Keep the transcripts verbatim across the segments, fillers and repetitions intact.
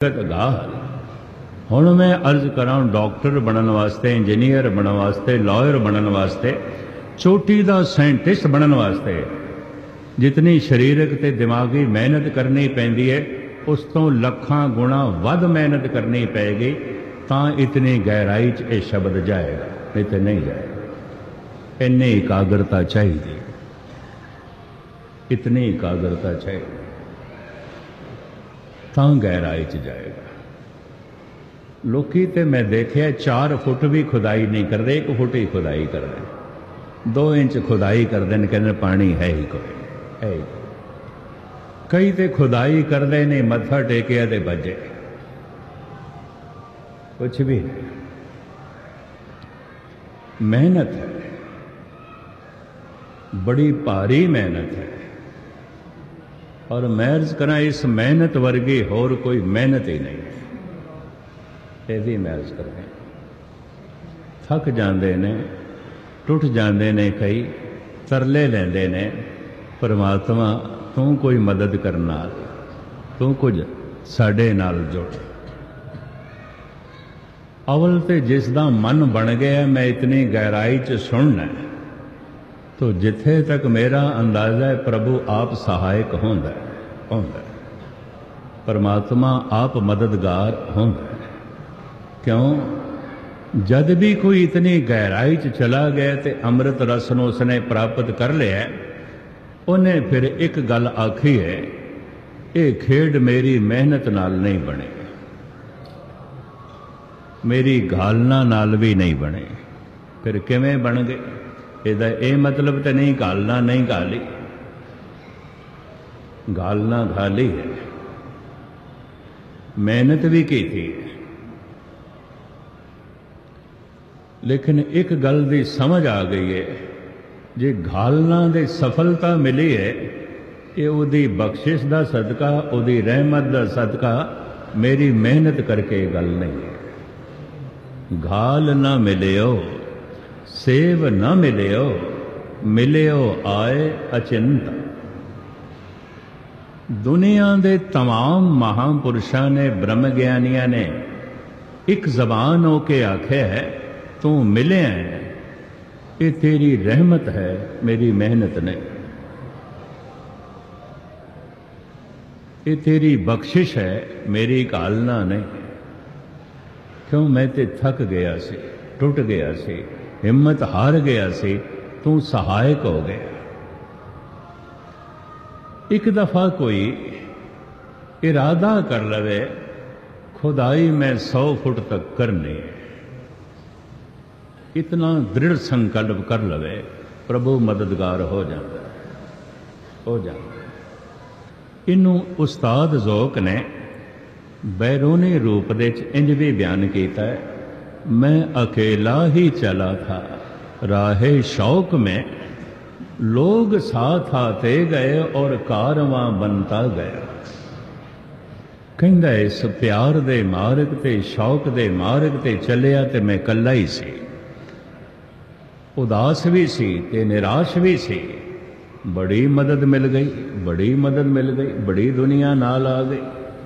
गाल हुण मैं अर्ज करा डॉक्टर बनने वास्ते, इंजीनियर बनने वास्ते, लॉयर बनने वास्ते, चोटी का साइंटिस्ट बनने वास्ते जितनी शरीरक ते दिमागी मेहनत करनी पैंदी है उस तो लखां गुणा वध मेहनत करनी पैगी तां इतनी गहराई च यह शब्द जाएगा, नहीं तो नहीं जाएगा। इन्नी एकाग्रता चाहिए, इतनी एकाग्रता चाहिए तां गहराई च जाएगा। लोकी ते मैं देखिया चार फुट भी खुदाई नहीं करते, एक फुट ही खुदाई करते, दो इंच खुदाई करते हैं, कहते पानी है ही कोई है ही। कई तो खुदाई करते नहीं, मत्था टेकिया ते बजे कुछ भी नहीं। मेहनत है, बड़ी भारी मेहनत है, और मैं अर्ज करा इस मेहनत वर्गी होर कोई मेहनत ही नहीं। यही मैं अर्ज कर थक जाते ने, टुट जाते ने, कई तरले लेंदे ने, परमात्मा तू कोई मदद करना, तू कुछ साडे नाल जुड़। अवल ते जिसदा मन बन गया मैं इतनी गहराई च सुनना, तो जिथे तक मेरा अंदाजा है प्रभु आप सहायक होंदा होंदा, परमात्मा आप मददगार होंदा। क्यों? जद भी कोई इतनी गहराई च चला गया तो अमृत रस नूं उसने प्राप्त कर लिया, उन्हें फिर एक गल आखी है, ये खेड मेरी मेहनत नाल नहीं बने, मेरी घालना नाल भी नहीं बने। फिर किवें बन गए? ਇਹਦਾ ਇਹ मतलब तो नहीं घालना नहीं घाली, घालना घाली है, मेहनत भी की थी। लेकिन एक गल की समझ आ गई है, जे घालना दे सफलता मिली है ये उहदी बख्शिश का सदका, उहदी रहमत का सदका, मेरी मेहनत करके गल नहीं है। घाल ना मिलियो सेव न मिलियो, मिलियो आए अचिंत। दुनिया के तमाम महापुरुषों ने, ब्रह्म ज्ञानियों ने एक जबान होके आख्या है तू मिले है, ये तेरी रहमत है, मेरी मेहनत नहीं, ये तेरी बख्शिश है, मेरी घालना नहीं। क्यों? मैं ते थक गया सी, टुट गया सी, हिम्मत हार गया सी, तू सहायक हो गया। एक दफा कोई इरादा कर लवे खुदाई में सौ फुट तक करनी है, इतना दृढ़ संकल्प कर लवे, प्रभु मददगार हो जाता हो जाता। इनू उस्ताद ज़ोक ने बैरूनी रूप दे इंज भी बयान किया है, मैं अकेला ही चला था राहे शौक में, लोग साथ आते गए और कारवां बनता गया। कहंदा इस प्यार दे मार्ग ते, शौक दे मार्ग ते चलिया ते मैं कल्ला ही सी, उदास भी सी ते निराश भी सी। बड़ी मदद मिल गई, बड़ी मदद मिल गई, बड़ी दुनिया नाल आ गई,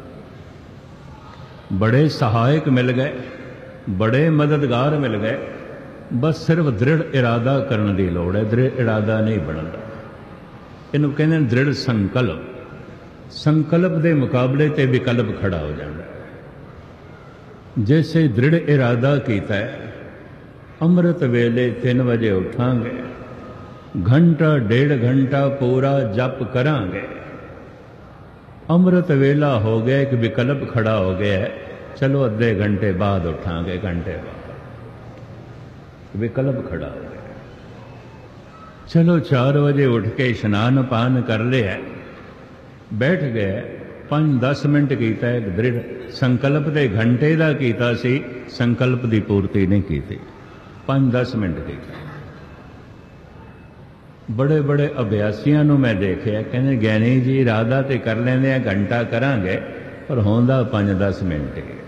बड़े सहायक मिल गए, बड़े मददगार मिल गए। बस सिर्फ दृढ़ इरादा करने की लोड़ है, दृढ़ इरादा नहीं बनता। इनू कहते हैं दृढ़ संकल्प। संकल्प के मुकाबले ते विकल्प खड़ा हो जाता है। जैसे दृढ़ इरादा किया है, अमृत वेले तीन बजे उठांगे, घंटा डेढ़ घंटा पूरा जप करांगे। अमृत वेला हो गया, एक विकल्प खड़ा हो गया है, चलो अद्धे घंटे बाद उठांगे, घंटे बाद विकल्प खड़ा हो गया। चलो चार बजे उठ के स्नान पान कर लिया, बैठ गए, पाँच दस मिनट किया है, दृढ़ संकल्प के घंटे का किया सी, संकल्प की पूर्ति नहीं की थी, पाँच दस मिनट किया। बड़े बड़े अभ्यासियों को मैं देखा, कहते ज्ञानी जी इरादा तो कर लेंगे, घंटा करांगे, पर होंदा पाँच दस मिनट ही।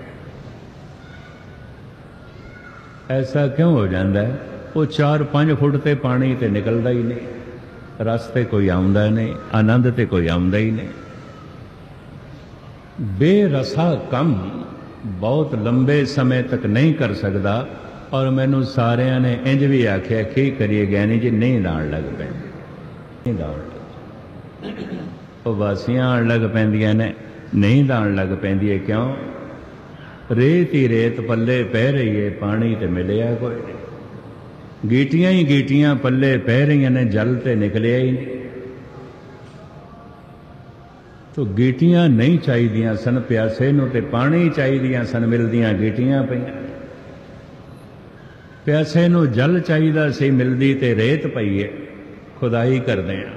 ऐसा क्यों हो जाता है? वो चार पाँच फुट ते पानी तो निकलता ही नहीं, रस ते कोई आउंदा नहीं, आनंद ते कोई आउंदा ही नहीं। बेरसा कम बहुत लंबे समय तक नहीं कर सकता। और मैनू सारिया ने इंज भी आख्या की करिए ज्ञानी जी नींद आन लग पैंदी, नींद आन लग वासियां आन लग पैंदियां ने, नींद आन लग पैंदी है। क्यों? रेत ही रेत पल्ले पै रही है, पानी तो मिलिया कोई नहीं। गीटियां ही गीटियां पल्ले पै रही ने, जल तो निकलिया ही नहीं। तो गीटियां नहीं चाहिए सन प्यासे नूं, ते पानी चाहिए सन, मिलदियां गीटियां पईयां। प्यासे नूं जल चाहिदा सी, मिलदी ते रेत पई है। खुदाई करदे आ।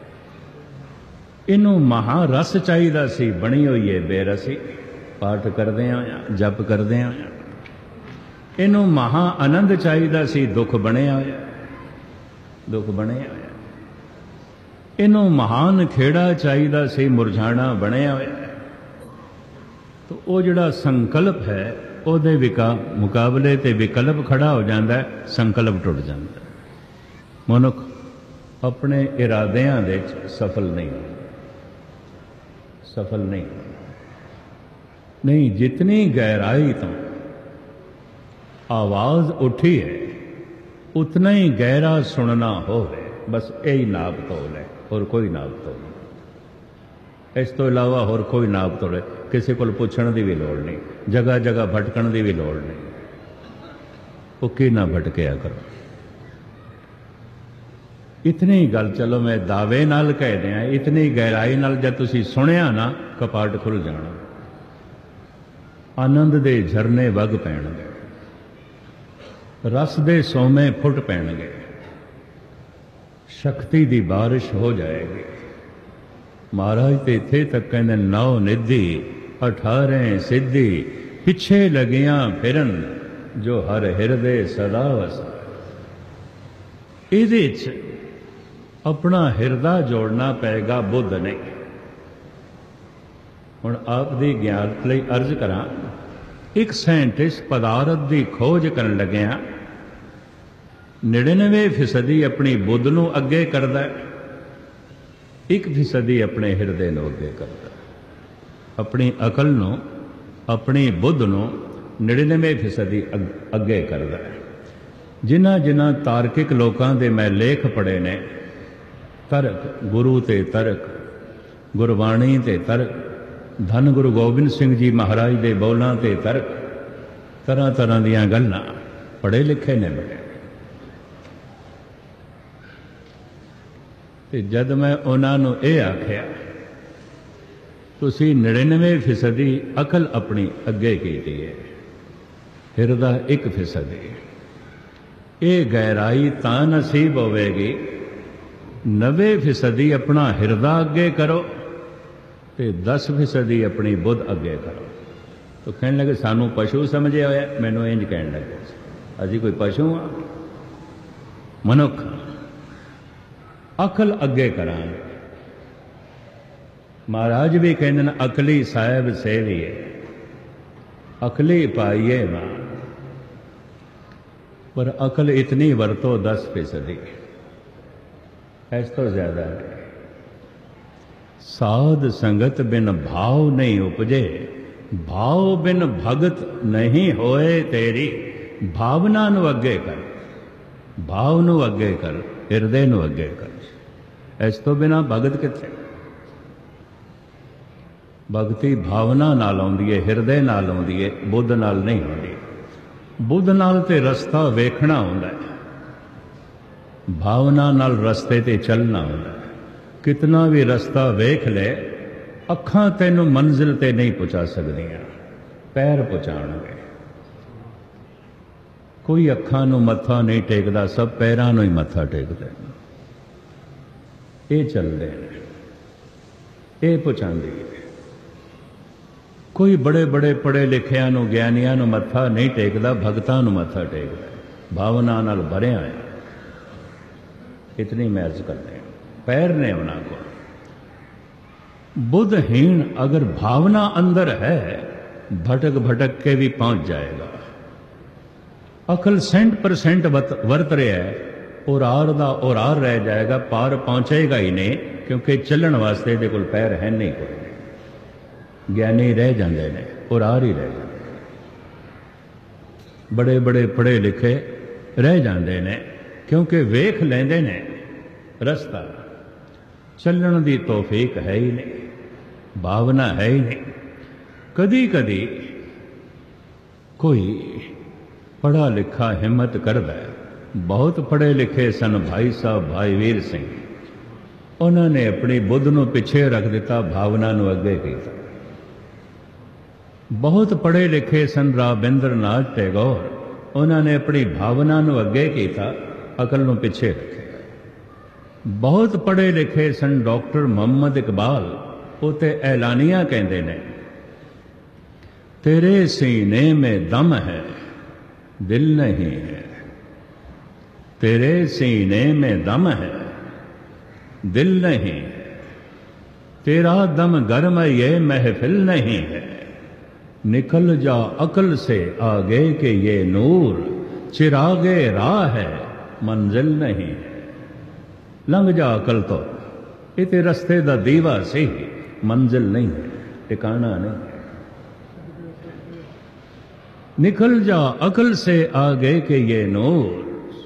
इनू महारस चाहिदा सी, बनी हुई है बेरसी। पाठ करदे होया, जप करदे होया। इनू महा आनंद चाहिदा सी, दुख बनिया होया, दुख बनिया होया। इनू महान खेड़ा चाहिदा सी, मुरझाना बनिया होया। तो वो जिहड़ा संकल्प है ਉਹਦੇ विका मुकाबले ते विकल्प खड़ा हो जाता है, संकल्प टुट जाता है। मनुख अपने इरादियां दे सफल नहीं सफल नहीं नहीं जितनी गहराई तो आवाज उठी है उतना ही गहरा सुनना हो है। बस यही नाप तोल है, और कोई नाप तोल नहीं। इस तो इलावा होर कोई नाप तोल, किसी को पुछण की भी लोड़ नहीं, जगह जगह भटकण की भी लोड़ नहीं। वो की ना भटकिया करो। इतनी गल चलो मैं दावे नाल कह दिया, इतनी गहराई नाल जब तुसी सुनिया ना, कपाट खुल जाना। आनंद दे झरने वग पैणगे, रस दे सोमे फुट पैणगे, शक्ति की बारिश हो जाएगी। महाराज तो इत्थे तक कहते नौ निधि अठारह सिद्धि, पिछे लगियां फिरन जो हर हिरदे सदा वसा। इहदे च अपना हिरदा जोड़ना पेगा, बुद्ध नहीं। हुण आप दी ज्ञात लई अर्ज करा, एक साइंटिस्ट पदार्थ की खोज करन लग्या निन्यानवे फीसदी अपनी बुद्ध नूं अगे करदा है, एक फीसदी अपने हिरदे नूं अगे करदा। अपनी अकल नूं, अपनी बुद्ध नूं निन्यानवे फीसदी अगे करदा है। जिन्हां जिन्हां तार्किक लोकां दे मैं लेख पढ़े ने, तर्क गुरु ते तर्क, गुरबाणी ते तर्क, धन गुरु गोबिंद सिंह जी महाराज दे बोलां ते तर्क, तरह तरह दीयां गल्लां पढ़े लिखे ने बड़े। ते जद मैं उन्होंने ये आख्या तुसी निन्यानवे फीसदी अकल अपनी अगे की है, हिरदा एक फीसदी। ये गहराई तां नसीब होवेगी, नब्बे फीसदी अपना हिरदा अगे करो ते दस फीसदी अपनी बुद्ध अगे करो। तो कहने लगे सानू पशु समझे होया। मैनू इंज कहने लगे असी कोई पशु हाँ? मनुख अकल अगे करांगे। महाराज भी कहते हैं अकली साहिब सेविए, अकली पाइए मां। पर अकल इतनी वरतो दस फीसदी, इस तो ज्यादा नहीं। साध संगत बिन भाव नहीं उपजे, भाव बिन भगत नहीं होए तेरी। भावना नू अगे कर, भाव नू अगे कर, हिरदे नू अगे कर। इस तो बिना भगत किथे? भगती भावना नाल आउंदी है, हिरदे नाल आउंदी है, बुद्ध नाल नहीं आउंदी। बुद्ध नाल ते रस्ता वेखना हुंदा है, भावना नाल रस्ते ते चलना हुंदा है। कितना भी रस्ता वेख ले, अखां तैनू मंजिल ते नहीं पहुंचा सकदियां, पैर पहुंचाणगे। कोई अखां नू मत्था नहीं टेकदा, सब पैरां नू ही मत्था टेकदे। ये चलदे ने, ये पहुंचांदी है। कोई बड़े बड़े पढ़े लिखिया नू, ज्ञानियां नू मत्था नहीं टेकदा, भगतां नू मत्था टेकदा। भावना नाल भरिया है। इतनी मैं अर्ज करते हैं, पैर ने उन्हां को। बुद्धहीन अगर भावना अंदर है, भटक भटक के भी पहुंच जाएगा। अकल सेंट परसेंट वरत रहा है, और आर दा और आर रह जाएगा, पार पहुंचेगा ही नहीं, क्योंकि चलने वास्ते दे कोल पैर है नहीं कोई। ਗਿਆਨੀ ਰਹਿ ਜਾਂਦੇ ਨੇ, ਉਰਾਰ ਹੀ ਰਹਿ ਜਾਂਦੇ ਨੇ। ਬੜੇ ਬੜੇ ਪੜ੍ਹੇ ਲਿਖੇ ਰਹਿ ਜਾਂਦੇ ਨੇ, ਕਿਉਂਕਿ ਵੇਖ ਲੈਂਦੇ ਨੇ ਰਸਤਾ, ਚੱਲਣ ਦੀ ਤੌਫੀਕ ਹੈ ਹੀ ਨਹੀਂ, ਭਾਵਨਾ ਹੈ ਹੀ ਨਹੀਂ। ਕਦੀ ਕਦੀ ਕੋਈ ਪੜ੍ਹਾ ਲਿਖਾ ਹਿੰਮਤ ਕਰਦਾ ਹੈ। ਬਹੁਤ ਪੜ੍ਹੇ ਲਿਖੇ ਸਨ ਭਾਈ ਸਾਹਿਬ ਭਾਈ ਵੀਰ ਸਿੰਘ, ਉਹਨਾਂ ਨੇ ਆਪਣੀ ਬੁੱਧ ਨੂੰ ਪਿੱਛੇ ਰੱਖ ਦਿੱਤਾ, ਭਾਵਨਾ ਨੂੰ ਅੱਗੇ ਕੀਤਾ। ਬਹੁਤ ਪੜ੍ਹੇ ਲਿਖੇ ਸਨ ਰਾਬਿੰਦਰ ਨਾਥ ਟੈਗੋਰ, ਉਹਨਾਂ ਨੇ ਆਪਣੀ ਭਾਵਨਾ ਨੂੰ ਅੱਗੇ ਕੀਤਾ, ਅਕਲ ਨੂੰ ਪਿੱਛੇ ਰੱਖਿਆ। ਬਹੁਤ ਪੜ੍ਹੇ ਲਿਖੇ ਸਨ ਡਾਕਟਰ ਮੁਹੰਮਦ ਇਕਬਾਲ, ਉਹ ਤੇ ਐਲਾਨੀਆਂ ਕਹਿੰਦੇ ਨੇ, ਤੇਰੇ ਸੀਨੇ ਮੇਂ ਦਮ ਹੈ ਦਿਲ ਨਹੀਂ ਹੈ, तेरे सीने में दम है दिल नहीं, तेरा दम गर्म ये महफिल नहीं है, निकल जा अकल से आगे के ये नूर, चिरागे राह है मंजिल नहीं है। लंघ जा अकल तो इते रस्ते दा दीवा सी, मंजिल नहीं है, ठिकाना नहीं है। निकल जा अकल से आगे के ये नूर,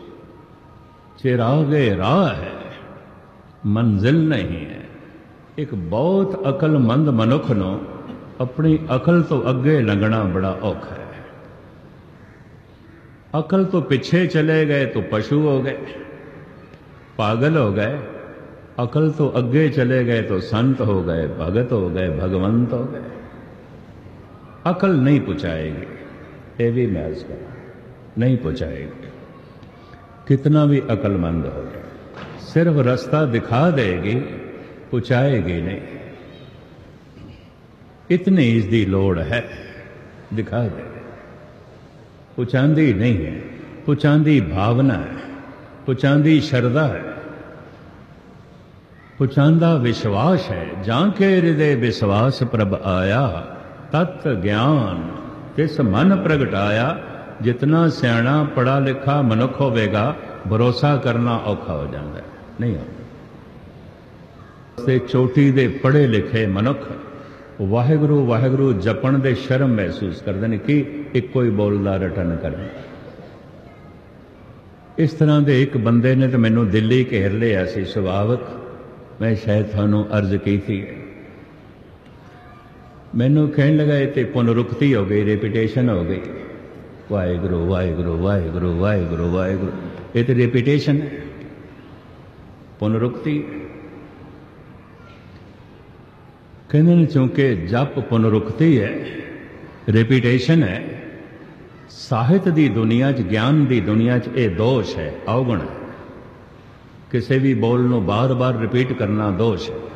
चिरागे राह है मंजिल नहीं है। एक बहुत अकलमंद मनुख नूं अपनी अकल तो अगे लंघना बड़ा औखा है। अकल तो पिछे चले गए तो पशु हो गए, पागल हो गए। अकल तो अगे चले गए तो संत हो गए, भगत हो गए, भगवंत हो गए। अकल नहीं पुचाएगी, ये भी मैं अर्ज करा, नहीं पुचाएगी। कितना भी अकलमंद हो, सिर्फ रास्ता दिखा देगी, पुचाएगी नहीं। इतनी इसकी लोड़ है, दिखा दे, पुचांदी नहीं है। पुचांदी भावना है, पुचांदी श्रद्धा है, पुचांदा विश्वास है। जाके हृदय विश्वास प्रभ आया, तत् ज्ञान तिस मन प्रगटाया। जितना सियाणा पढ़ा लिखा मनुख होवेगा, भरोसा करना औखा हो जाता है, नहीं होता। ते चोटी दे पढ़े लिखे मनुख वाहिगुरु वाहिगुरु जपण दे शर्म महसूस करते हैं कि इको ही बोलदा रटन कर। इस तरह के एक बंदे ने तो मैनू दिल्ली घेर लिया सी, सुभावक मैं शायद थानू अर्ज की थी। मैनू कहने लगा ये पुनरुक्ति हो गई, रेपिटेशन हो गई, वाहिगुरु वाहिगुरु वाहिगुरु वाहिगुरु वाहिगुरु, ये तो रेपिटेशन है, पुनरुक्ति। कहने चूंकि जप पुनरुक्ति है, रेपिटेशन है, साहित्य की दुनिया च, ज्ञान की दुनिया च ये दोष है, अवगुण है। किसी भी बोल नूं बार बार रिपीट करना दोष है।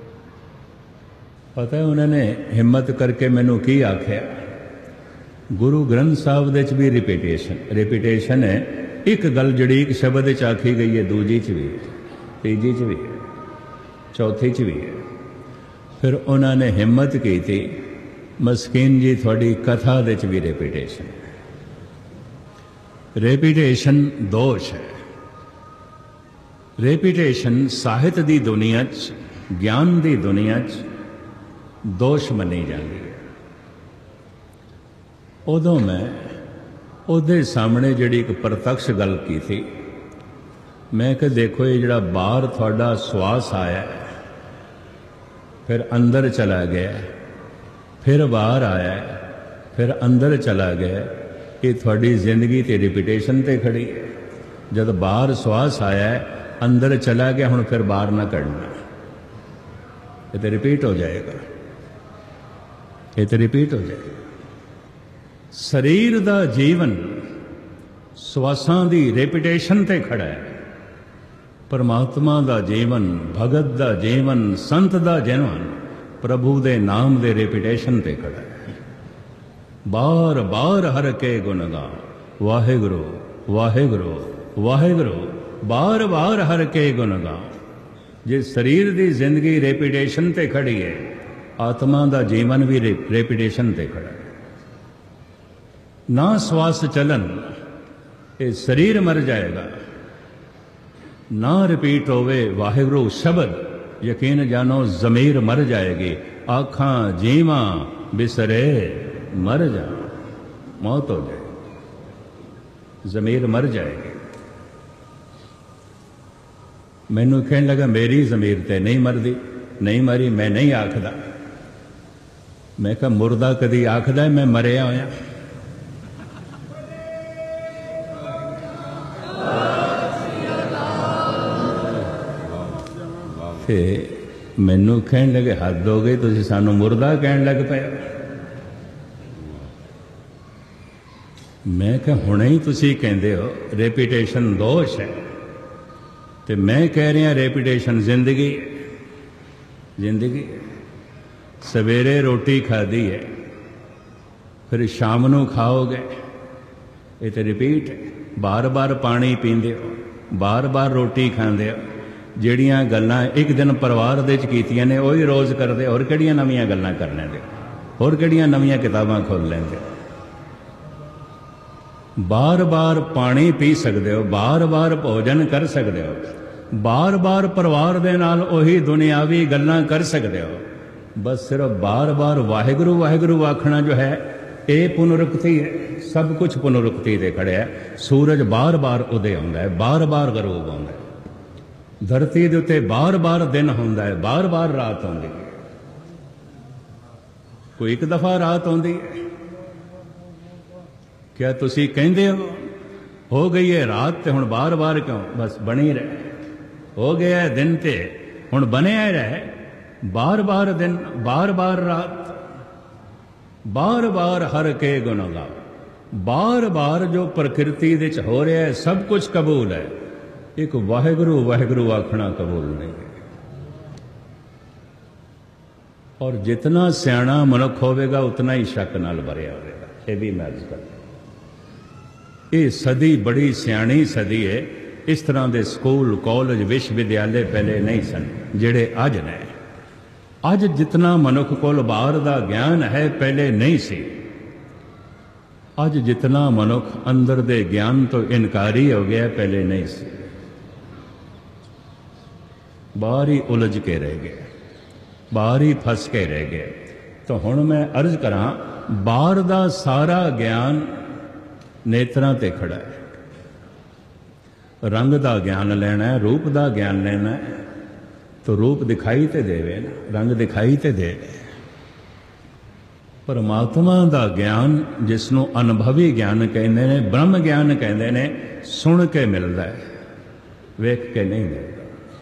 पता है उन्होंने हिम्मत करके मैनू की आख्या, गुरु ग्रंथ साहब दे च भी रिपीटेशन रिपीटेशन है। एक गल जड़ी एक शब्द च आखी गई है, दूजी च भी है, तीजी च भी है, चौथी च भी है। फिर उन्होंने हिम्मत की थी, मस्कीन जी थोड़ी कथा दे च भी रिपीटेशन। रेपिटेशन दोष है। रेपिटेशन साहित्य की दुनिया च, ज्ञान की दुनिया च दोष मनी जाती है। उदों मैं ਉਹਦੇ सामने जिहड़ी एक प्रत्यक्ष गल की थी, मैं कि देखो ये जिहड़ा बाहर थोड़ा श्वास आया, फिर अंदर चला गया, फिर बाहर आया, फिर अंदर चला गया, ये थोड़ी जिंदगी ते रिपीटेशन ते खड़ी है। जब बाहर श्वास आया, अंदर चला गया, हुण फिर बाहर ना करना, ये तो रिपीट हो जाएगा, ये तो रिपीट हो जाएगा। शरीर दा जीवन श्वासां दी रेपिटेशन ते खड़ा है। परमात्मा दा जीवन, भगत दा जीवन, संत दा जीवन प्रभु दे नाम दे रेपिटेशन ते खड़ा है। बार बार हर के गुण गा, वाहिगुरु वाहिगुरु वाहिगुरु, बार बार हर के गुण गा। जे शरीर दी जिंदगी रेपिटेशन ते खड़ी है, आत्मा दा जीवन भी रेपिटेशन ते खड़ा है। ना श्वास चलन, ये शरीर मर जाएगा। ना रिपीट होवे वाहिगुरु शब्द, यकीन जानो जमीर मर जाएगी, आखां जीवा बिसरे मर जा, मौत हो जाए, ज़मीर मर जाएगी। मैनू कहने लगा मेरी ज़मीर ते नहीं मरदी, नहीं मरी, मैं नहीं आखदा। मैं कहा मुर्दा कदी आखदा मैं मरिया होया? ते मैनू कहने लगे हद हो गई, तुसीं सानू मुर्दा कहन लग पे। मैं कहा हुणे ही तुसीं कहंदे हो रेपुटेशन दोष है, तो मैं कह रहा रेपुटेशन जिंदगी, जिंदगी। सवेरे रोटी खाधी है, फिर शाम नू खाओगे, ये तो रिपीट है। बार बार पानी पींदे हो, बार बार रोटी खांदे हो। ਜਿਹੜੀਆਂ ਗੱਲਾਂ एक दिन परिवार ਦੇ ਵਿੱਚ ਕੀਤੀਆਂ ਨੇ ਉਹੀ रोज़ करते, और ਕਿਹੜੀਆਂ ਨਵੀਆਂ ਗੱਲਾਂ ਕਰ ਲੈਂਦੇ, ਹੋਰ ਕਿਹੜੀਆਂ ਨਵੀਆਂ ਕਿਤਾਬਾਂ ਖੋਲ ਲੈਂਦੇ। बार बार पानी पी सकते हो, बार बार भोजन कर सकते हो, बार बार परिवार दे नाल उही दुनियावी गल्लां कर सकते हो। बस सिर्फ बार बार वाहिगुरू वाहिगुरू आखना जो है ये पुनरुक्ति है। सब कुछ पुनरुक्ति दे खड़े है। सूरज बार बार उदय होंदा है, बार बार गरूब होंदा है। धरती दे उत्ते बार बार दिन होंदा है, बार बार रात होंदी है। कोई एक दफा रात होंदी है। क्या तुसी कहंदे हो हो गई है रात ते हुण बार बार क्यों? बस बनी रहे, हो गया है दिन ते हुण बनिया रहे। बार बार दिन, बार बार रात, बार बार हर के गुण गाओ। बार बार जो प्रकृति दे च हो रहा है सब कुछ कबूल है, एक वाहिगुरू वाहिगुरू आखना कबूल नहीं है। और जितना सियाणा मनुख होवेगा उतना ही शक नाल भरिया होवेगा। ये भी मैं अर्ज करता, ये सदी बड़ी सियाणी सदी है। इस तरह के स्कूल कॉलेज विश्वविद्यालय पहले नहीं सन जेड़े अज ने। अज जितना मनुख कोल बाहर का ज्ञान है पहले नहीं सी। अज जितना मनुख अंदर दे ज्ञान तो इनकारी हो गया पहले नहीं सी। बाहर ही उलझ के रह गए, बाहर ही फस के रह गए। तो हुण मैं अर्ज करा, बाहर का सारा ज्ञान नेत्रां ते खड़ा है। रंग का ज्ञान लेना है, रूप का ज्ञान लेना है, तो रूप दिखाई ते देवे ना, रंग दिखाई ते देवे। परमात्मा का ज्ञान जिसनों अनुभवी ज्ञान कहते हैं, ब्रह्म ज्ञान कहते हैं, सुन के मिलता है, वेख के नहीं मिलता।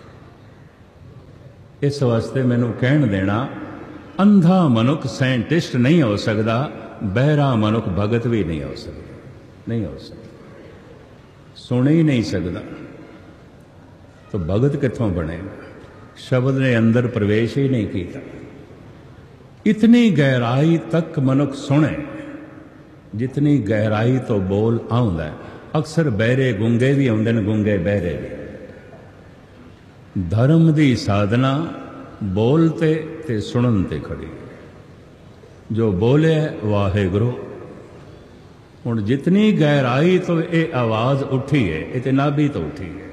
इस वास्ते मैनू कहन देना, अंधा मनुख साइंटिस्ट नहीं हो सकता, बहरा मनुख भगत भी नहीं हो सकता, नहीं हो सकता, सुन ही नहीं सकता। तो भगत कित्थों बनेगा? शब्द ने अंदर प्रवेश ही नहीं किया। इतनी गहराई तक मनुख सुने जितनी गहराई तो बोल आउंदा है। अक्सर बहरे गुंगे भी आउंदे ने, गुंगे बहरे भी। धर्म की साधना बोलते ते सुनन ते खड़ी है। जो बोले वाहिगुरू। हुण जितनी गहराई तो ये आवाज़ उठी है, ये नाभि तो उठी है,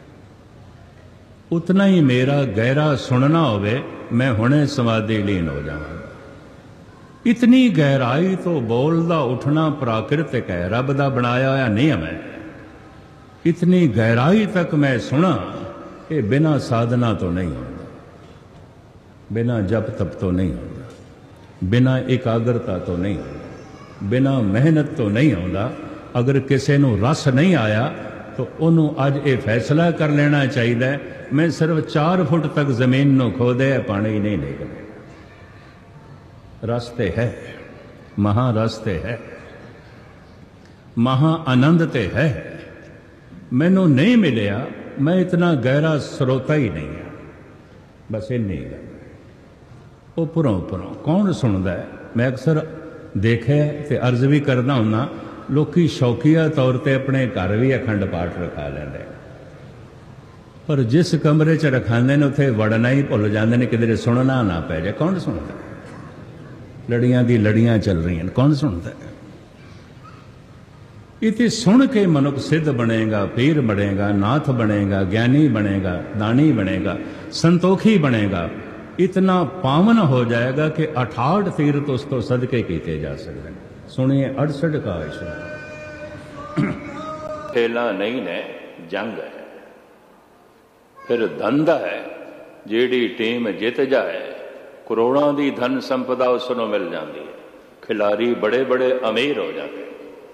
उतना ही मेरा गहरा सुनना होवे, मैं हुणे समाधि लीन हो जावांगा। इतनी गहराई तो बोलदा उठना प्राकृतिक है, रब दा बनाया होया नियम है। इतनी गहराई तक मैं सुना, ये बिना साधना तो नहीं होता, बिना जप तप तो नहीं होता, बिना एकाग्रता तो नहीं होता, बिना मेहनत तो नहीं होता। अगर किसी को रस नहीं आया तो उन्होंने अज ये फैसला कर लेना चाहिए, मैं सिर्फ चार फुट तक जमीन को खोदे पानी नहीं निकले। रस ते है, महारस ते है, महा आनंद ते है। मैनू नहीं मिलिया, मैं इतना गहरा स्रोता ही नहीं है। बस इन्नी गल वो पुरों पुरों कौन सुनता है। मैं अक्सर देखे तो अर्ज भी करता हूँ, लोग शौकीया तौर पर अपने घर भी अखंड पाठ रखा लेंगे, पर जिस कमरे च रखाते हैं उत्थे वड़ना ही भुल जाते हैं, किधरे सुनना ना पै जाए। कौन सुनता है? लड़ियां दी लड़ियां चल रही हैं, कौन सुनता है? इतने सुन के मनुख सिद्ध बनेगा, पीर बनेगा, नाथ बनेगा, ज्ञानी बनेगा, दानी बनेगा, संतोखी बनेगा। इतना पावन हो जाएगा कि अठाठ तीर्थ उसको सदके किए जा सकते हैं। सुनिए अड़सठ का ईश्वर खेला नहीं ने जंग है, फिर धंधा है। जेड़ी टीम जित जाए करोड़ों की धन संपदा उसनों मिल जाती है। खिलाड़ी बड़े बड़े अमीर हो जाते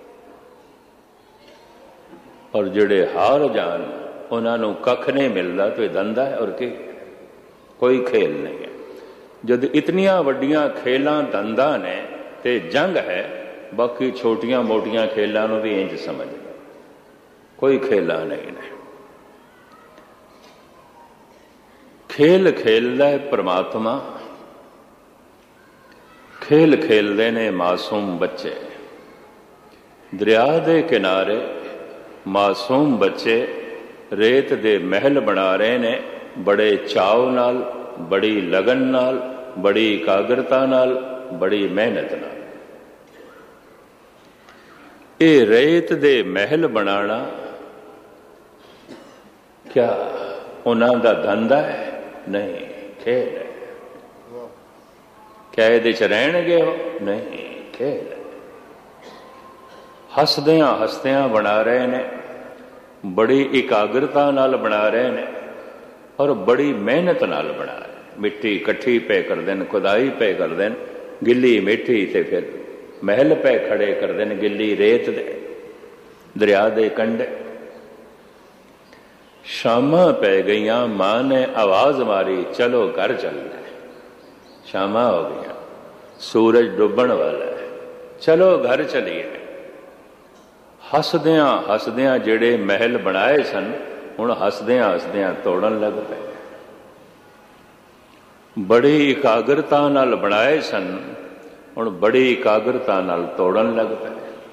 और जेड़े हार जान उन्होंने कख नहीं मिलता। तो यह धंधा है और की कोई खेल नहीं है। जब इतनिया वड्डियां खेलां धंधा ने ते जंग है, बाकी छोटियां मोटियां खेलों भी इंज समझ लो, कोई खेला नहीं ने। खेल खेलदा है परमात्मा, खेल खेलते ने मासूम बच्चे। दरिया दे किनारे मासूम बच्चे रेत दे महल बना रहे ने, बड़े चाव नाल, बड़ी लगन नाल, बड़ी एकाग्रता नाल, बड़ी मेहनत नाल। ये रेत दे महल बनाना क्या उन्हां दा धंधा है? नहीं, खेल है। क्या ये रहणगे हो? नहीं, खेल है। हसदियां हसदियां बना रहे ने, बड़ी एकाग्रता नाल बना रहे ने और बड़ी मेहनत नाल बना रहे। मिट्टी इकट्ठी पे कर देन, खुदाई पे कर देन, गिली मिट्टी ते फिर महल पे खड़े कर देन, गिली रेत दे दरिया दे कंढे। शामा पै गईयां, मां ने आवाज मारी, चलो घर चलना है। शामा हो गई, सूरज डुबन वाला है, चलो घर चलिए। हसदियां हसदियां जेड़े महल बनाए सन हुण हसदियां हसदियां तोड़न लग पे। बड़ी एकाग्रता नाल बनाए सन, हुण बड़ी एकाग्रता नाल तोड़न लग पे।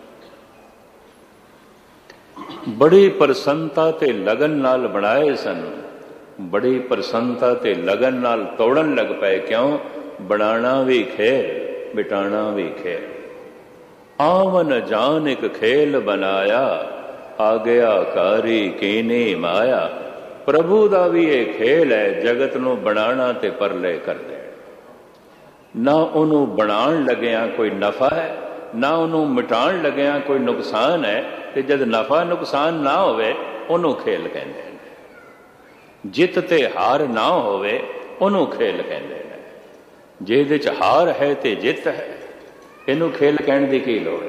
बड़ी प्रसन्नता ते लगन नाल बनाए सन, बड़ी प्रसन्नता ते लगन नाल तोड़न लग पे। क्यों? बनाना भी खेल, मिटाना भी खेल। आवन जान एक खेल बनाया, आ गया कारी कीनी माया। प्रभु दा भी ये खेल है, जगत नूं बनाना ते परले कर दे। ना उन्हों बनाण लग्या कोई नफा है, ना उन्हों मिटाण लग्या कोई नुकसान है। ते जद नफा नुकसान ना होवे उन्हों खेल कहंदे ने। जित ते हार ना होवे उन्हों खेल कहंदे ने। जिहदे च हार है ते जित है, इनू खेल कहण दी की लोड़ है?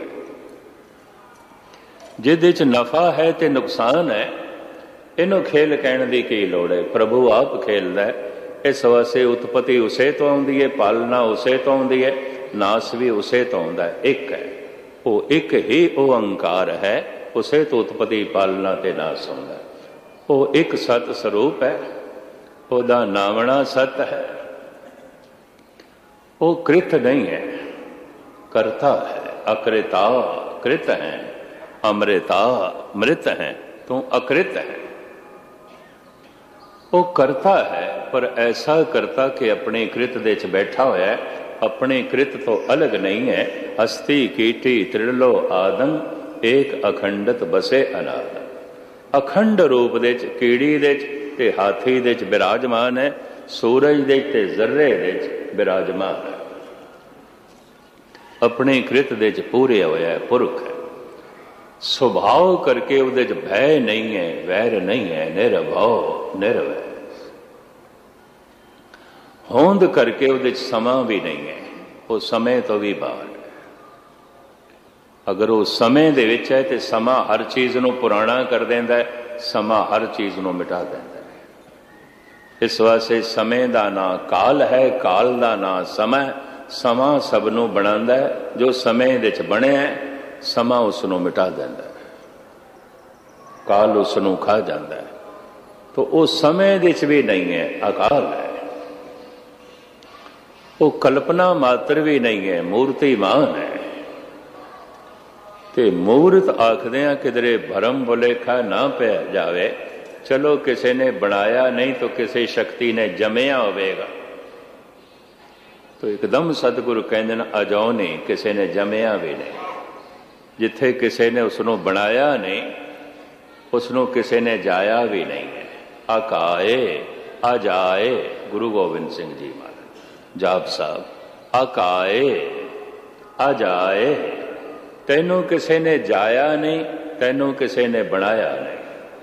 जिहदे च नफा है ते नुकसान है, इनू खेल कहण दी की लोड़ है? प्रभु आप खेलदा है। इस वास्ते उत्पत्ति उसे तो आउंदी है, पालना उसे तो आउंदी है, नास भी उसे तो आउंदा है। एक है वो, एक ही ओंकार है, उसे तो उत्पत्ति पालना ते नास आउंदा है। वो एक सत स्वरूप है, ओदा नावना सत है। वो कृत नहीं है, करता है। अकृता कृत है, अमृता मृत है, तू अकृत है। वो करता है, पर ऐसा करता कि अपने कृत दे च बैठा होया है, अपने कृत तो अलग नहीं है। हस्ती कीटी त्रिलो आदम, एक अखंडत बसे अनाद। अखंड रूप दे च कीड़ी दे च ते हाथी दे च विराजमान है, सूरज दे ते जर्रे दे च विराजमान है। अपने कृत दे च पूरे होया है, पुरख है। स्वभाव करके उहदे च भय नहीं है, वैर नहीं है, निर्भव निर्वैर। होंद करके उहदे च समा भी नहीं है, वो समय तो भी बाहर है। अगर वो समय दे विच है तो समा हर चीज़ नूं पुराना कर देंदा है, समा हर चीज़ नूं मिटा देंदा है। इस वास्ते समय दा नां काल है, काल दा नां समय। समा सबनों बनांदा है, जो समय दे च बने है, समा उसनों मिटा देंदा है, काल उसनों खा जाता है। तो वो समय दे च भी नहीं है, अकाल है। वो कल्पना मात्र भी नहीं है, मूर्तिमान है। ते मूर्त आखदे आ किधरे भरम भुलेखा ना पै जावे। चलो किसी ने बनाया नहीं तो किसी शक्ति ने जमिया होवेगा। तो एकदम सतगुरु कहते हैं अजो नहीं, किसी ने जमिया भी नहीं। जिथे किसी ने उसनों बनाया नहीं, उसनों किसी ने जाया भी नहीं है। अकाए अजाए गुरु गोबिंद सिंह जी महाराज। ਜਾਪ ਸਾਹਿਬ, ਅਕਾਏ ਅਜਾਏ, ਤੈਨੂੰ ਕਿਸੇ ਨੇ ਜਾਇਆ ਨਹੀਂ, ਤੈਨੂੰ ਕਿਸੇ ਨੇ ਬਣਾਇਆ ਨਹੀਂ।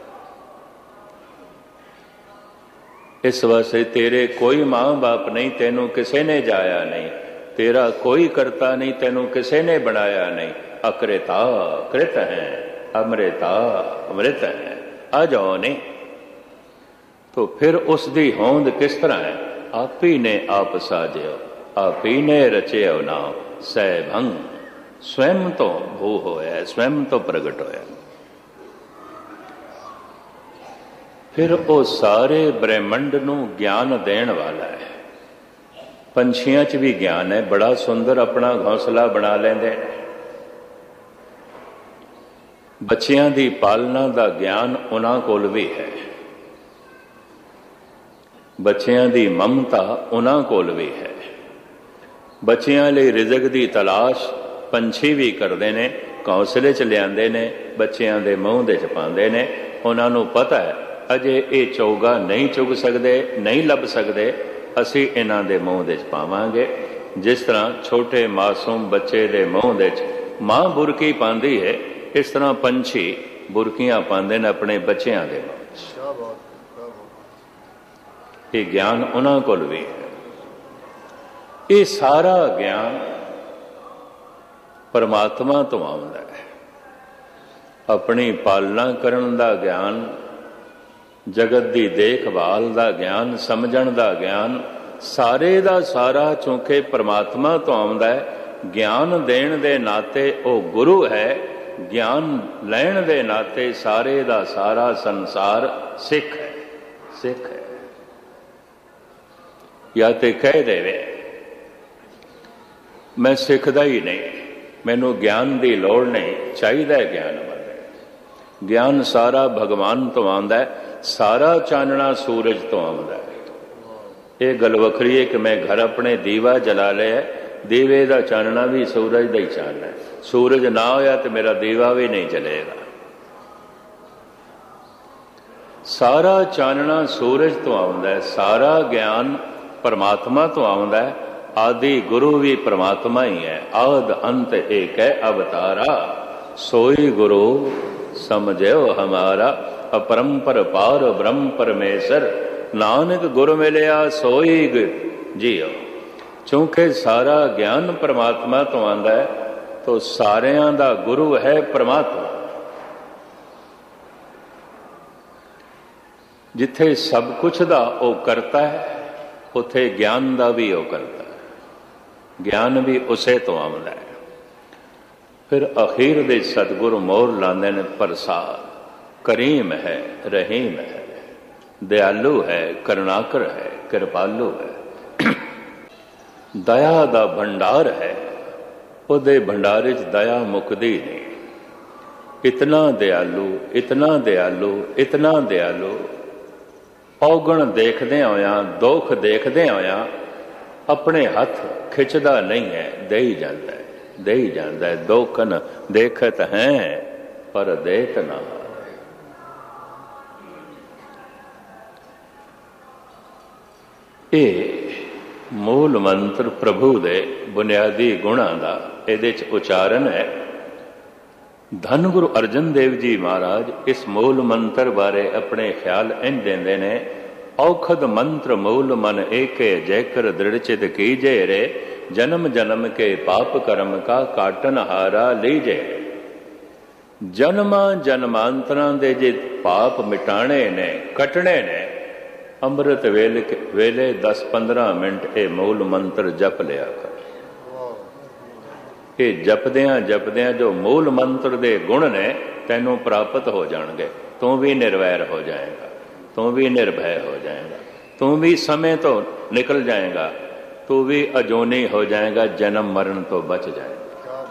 ਇਸ ਵਾਸਤੇ ਤੇਰੇ ਕੋਈ ਮਾਂ ਬਾਪ ਨਹੀਂ, ਤੈਨੂੰ ਕਿਸੇ ਨੇ ਜਾਇਆ ਨਹੀਂ, ਤੇਰਾ ਕੋਈ ਕਰਤਾ ਨਹੀਂ, ਤੈਨੂੰ ਕਿਸੇ ਨੇ ਬਣਾਇਆ ਨਹੀਂ। ਅਕ੍ਰਿਤਾ ਕ੍ਰਿਤ ਹੈ, ਅੰਮ੍ਰਿਤਾ ਅੰਮ੍ਰਿਤ ਹੈ, ਅਜੋ ਨਹੀਂ। तो फिर उस दी होंद किस तरह है? आप ही ने आप साजियो, आप ही ने रचियो नाम सैभंग, स्वयं तो भू होया, स्वयं तो प्रगट होया। फिर वो सारे ब्रह्मंड नू ज्ञान देण वाला है। पंछियां च भी ज्ञान है, बड़ा सुंदर अपना घोंसला बना लेंदे। बच्चियां दी पालना दा ज्ञान उन्हां कोल भी है, ਬੱਚਿਆਂ ਦੀ ਮਮਤਾ ਉਹਨਾਂ ਕੋਲ ਵੀ ਹੈ। ਬੱਚਿਆਂ ਲਈ ਰਿਜ਼ਕ ਦੀ ਤਲਾਸ਼ ਪੰਛੀ ਵੀ ਕਰਦੇ ਨੇ, ਘੌਂਸਲੇ 'ਚ ਲਿਆਂਦੇ ਨੇ, ਬੱਚਿਆਂ ਦੇ ਮੂੰਹ ਦੇ 'ਚ ਪਾਉਂਦੇ ਨੇ। ਉਹਨਾਂ ਨੂੰ ਪਤਾ ਹੈ ਅਜੇ ਇਹ ਚੌਗਾ ਨਹੀਂ ਚੁਗ ਸਕਦੇ, ਨਹੀਂ ਲੱਭ ਸਕਦੇ, ਅਸੀਂ ਇਹਨਾਂ ਦੇ ਮੂੰਹ ਦੇ 'ਚ ਪਾਵਾਂਗੇ। ਜਿਸ ਤਰ੍ਹਾਂ ਛੋਟੇ ਮਾਸੂਮ ਬੱਚੇ ਦੇ ਮੂੰਹ ਦੇ 'ਚ ਮਾਂ ਬੁਰਕੀ ਪਾਉਂਦੀ ਹੈ, ਇਸ ਤਰ੍ਹਾਂ ਪੰਛੀ ਬੁਰਕੀਆਂ ਪਾਉਂਦੇ ਨੇ ਆਪਣੇ ਬੱਚਿਆਂ ਦੇ ਮੂੰਹ 'ਚ। ਇਹ ਗਿਆਨ ਉਹਨਾਂ ਕੋਲ ਵੀ ਹੈ। ਇਹ ਸਾਰਾ ਗਿਆਨ ਪਰਮਾਤਮਾ ਤੋਂ ਆਉਂਦਾ ਹੈ। ਆਪਣੀ ਪਾਲਣਾ ਕਰਨ ਦਾ ਗਿਆਨ, ਜਗਤ ਦੀ ਦੇਖਭਾਲ ਦਾ ਗਿਆਨ, ਸਮਝਣ ਦਾ ਗਿਆਨ, ਸਾਰੇ ਦਾ ਸਾਰਾ ਚੂੰਕਿ ਪਰਮਾਤਮਾ ਤੋਂ ਆਉਂਦਾ ਹੈ। ਗਿਆਨ ਦੇਣ ਦੇ ਨਾਤੇ ਉਹ ਗੁਰੂ ਹੈ, ਗਿਆਨ ਲੈਣ ਦੇ ਨਾਤੇ ਸਾਰੇ ਦਾ ਸਾਰਾ ਸੰਸਾਰ ਸਿੱਖ ਹੈ, ਸਿੱਖ ਹੈ। ਜਾਂ ਤੇ ਕਹਿ ਦੇਵੇ ਮੈਂ ਸਿੱਖਦਾ ਹੀ ਨਹੀਂ, ਮੈਨੂੰ ਗਿਆਨ ਦੀ ਲੋੜ ਨਹੀਂ, ਚਾਹੀਦਾ ਹੈ ਗਿਆਨ ਵਾਲੇ। ਗਿਆਨ ਸਾਰਾ ਭਗਵਾਨ ਤੋਂ ਆਉਂਦਾ ਹੈ, ਸਾਰਾ ਚਾਨਣਾ ਸੂਰਜ ਤੋਂ ਆਉਂਦਾ ਹੈ। ਇਹ ਗੱਲ ਵੱਖਰੀ ਹੈ ਕਿ ਮੈਂ ਘਰ ਆਪਣੇ ਦੀਵਾ ਜਲਾ ਲਿਆ, ਦੀਵੇ ਦਾ ਚਾਨਣਾ ਵੀ ਸੂਰਜ ਦਾ ਹੀ ਚਾਨਣਾ ਹੈ। ਸੂਰਜ ਨਾ ਹੋਇਆ ਤੇ ਮੇਰਾ ਦੀਵਾ ਵੀ ਨਹੀਂ ਜਲੇਗਾ। ਸਾਰਾ ਚਾਨਣਾ ਸੂਰਜ ਤੋਂ ਆਉਂਦਾ ਹੈ, ਸਾਰਾ ਗਿਆਨ परमात्मा तो आउंदा है। आदि गुरु भी परमात्मा ही है, आद अंत एक है अवतारा, सोई गुरु समझो हमारा, अपरंपर पार ब्रह्म परमेश्वर, नानक गुरु मिलिया सोई जियो। चूंकि सारा ज्ञान परमात्मा तो आंदा है, तो सारियां दा गुरु है परमात्मा। जिथे सब कुछ दा ओ करता है, ਉੱਥੇ ਗਿਆਨ ਦਾ ਵੀ ਉਹ ਕਰਦਾ ਹੈ। ਗਿਆਨ ਵੀ ਉਸੇ ਤੋਂ ਆਉਂਦਾ ਹੈ। ਫਿਰ ਅਖੀਰ ਦੇ ਸਤਿਗੁਰੂ ਮੋਹਰ ਲਾਉਂਦੇ ਨੇ ਪ੍ਰਸਾਦ। ਕਰੀਮ ਹੈ, ਰਹੀਮ ਹੈ, ਦਿਆਲੂ ਹੈ, ਕਰੁਣਾਕਰ ਹੈ, ਕਿਰਪਾਲੂ ਹੈ, ਦਇਆ ਦਾ ਭੰਡਾਰ ਹੈ। ਉਹਦੇ ਭੰਡਾਰੇ 'ਚ ਦਇਆ ਮੁੱਕਦੀ ਨਹੀਂ। ਇਤਨਾ ਦਿਆਲੂ, ਇਤਨਾ ਦਿਆਲੂ, ਇਤਨਾ ਦਿਆਲੂ। ਔਗਣ ਦੇਖਦਿਆਂ ਹੋਇਆਂ, ਦੁੱਖ ਦੇਖਦਿਆਂ ਹੋਇਆਂ ਆਪਣੇ ਹੱਥ ਖਿੱਚਦਾ ਨਹੀਂ ਹੈ, ਦੇਈ ਜਾਂਦਾ ਹੈ, ਦੇਈ ਜਾਂਦਾ ਹੈ। ਦੁੱਖਨ ਦੇਖਤ ਹੈ ਪਰ ਦੇਤ ਨਾ। ਇਹ ਮੂਲ ਮੰਤਰ ਪ੍ਰਭੂ ਦੇ ਬੁਨਿਆਦੀ ਗੁਣਾਂ ਦਾ ਇਹਦੇ 'ਚ ਉਚਾਰਨ ਹੈ। ਧੰਨ ਗੁਰੂ ਅਰਜਨ ਦੇਵ ਜੀ ਮਹਾਰਾਜ ਇਸ ਮੂਲ ਮੰਤਰ ਬਾਰੇ ਆਪਣੇ ਖਿਆਲ ਇੰਝ ਦਿੰਦੇ ਨੇ। ਔਖਦ ਮੰਤਰ ਮੂਲ ਮਨ ਏਕੇ ਜੈਕਰ ਦ੍ਰਿੜ ਚਿਤ ਕੀਜੇ ਰੇ, ਜਨਮ ਜਨਮ ਕੇ ਪਾਪ ਕਰਮ ਕਾ ਕਾਟਨ ਹਾਰਾ ਲੀਜੇ। ਜਨਮਾਂ ਜਨਮਾਂਤਰਾਂ ਦੇ ਜੇ ਪਾਪ ਮਿਟਾਣੇ ਨੇ, ਕੱਟਣੇ ਨੇ, ਅੰਮ੍ਰਿਤ ਵੇਲੇ ਵੇਲੇ ਦਸ ਪੰਦਰਾਂ ਮਿੰਟ ਇਹ ਮੂਲ ਮੰਤਰ ਜਪ ਲਿਆ ਕਰ। ਇਹ ਜਪਦਿਆਂ ਜਪਦਿਆਂ ਜੋ ਮੂਲ ਮੰਤਰ ਦੇ ਗੁਣ ਨੇ ਤੈਨੂੰ ਪ੍ਰਾਪਤ ਹੋ ਜਾਣਗੇ। ਤੂੰ ਵੀ ਨਿਰਵੈਰ ਹੋ ਜਾਏਗਾ, ਤੂੰ ਵੀ ਨਿਰਭੈ ਹੋ ਜਾਏਗਾ, ਤੂੰ ਵੀ ਸਮੇਂ ਤੋਂ ਨਿਕਲ ਜਾਏਗਾ, ਤੂੰ ਵੀ ਅਜੋਨੀ ਹੋ ਜਾਏਗਾ, ਜਨਮ ਮਰਨ ਤੋਂ ਬਚ ਜਾਏਗਾ।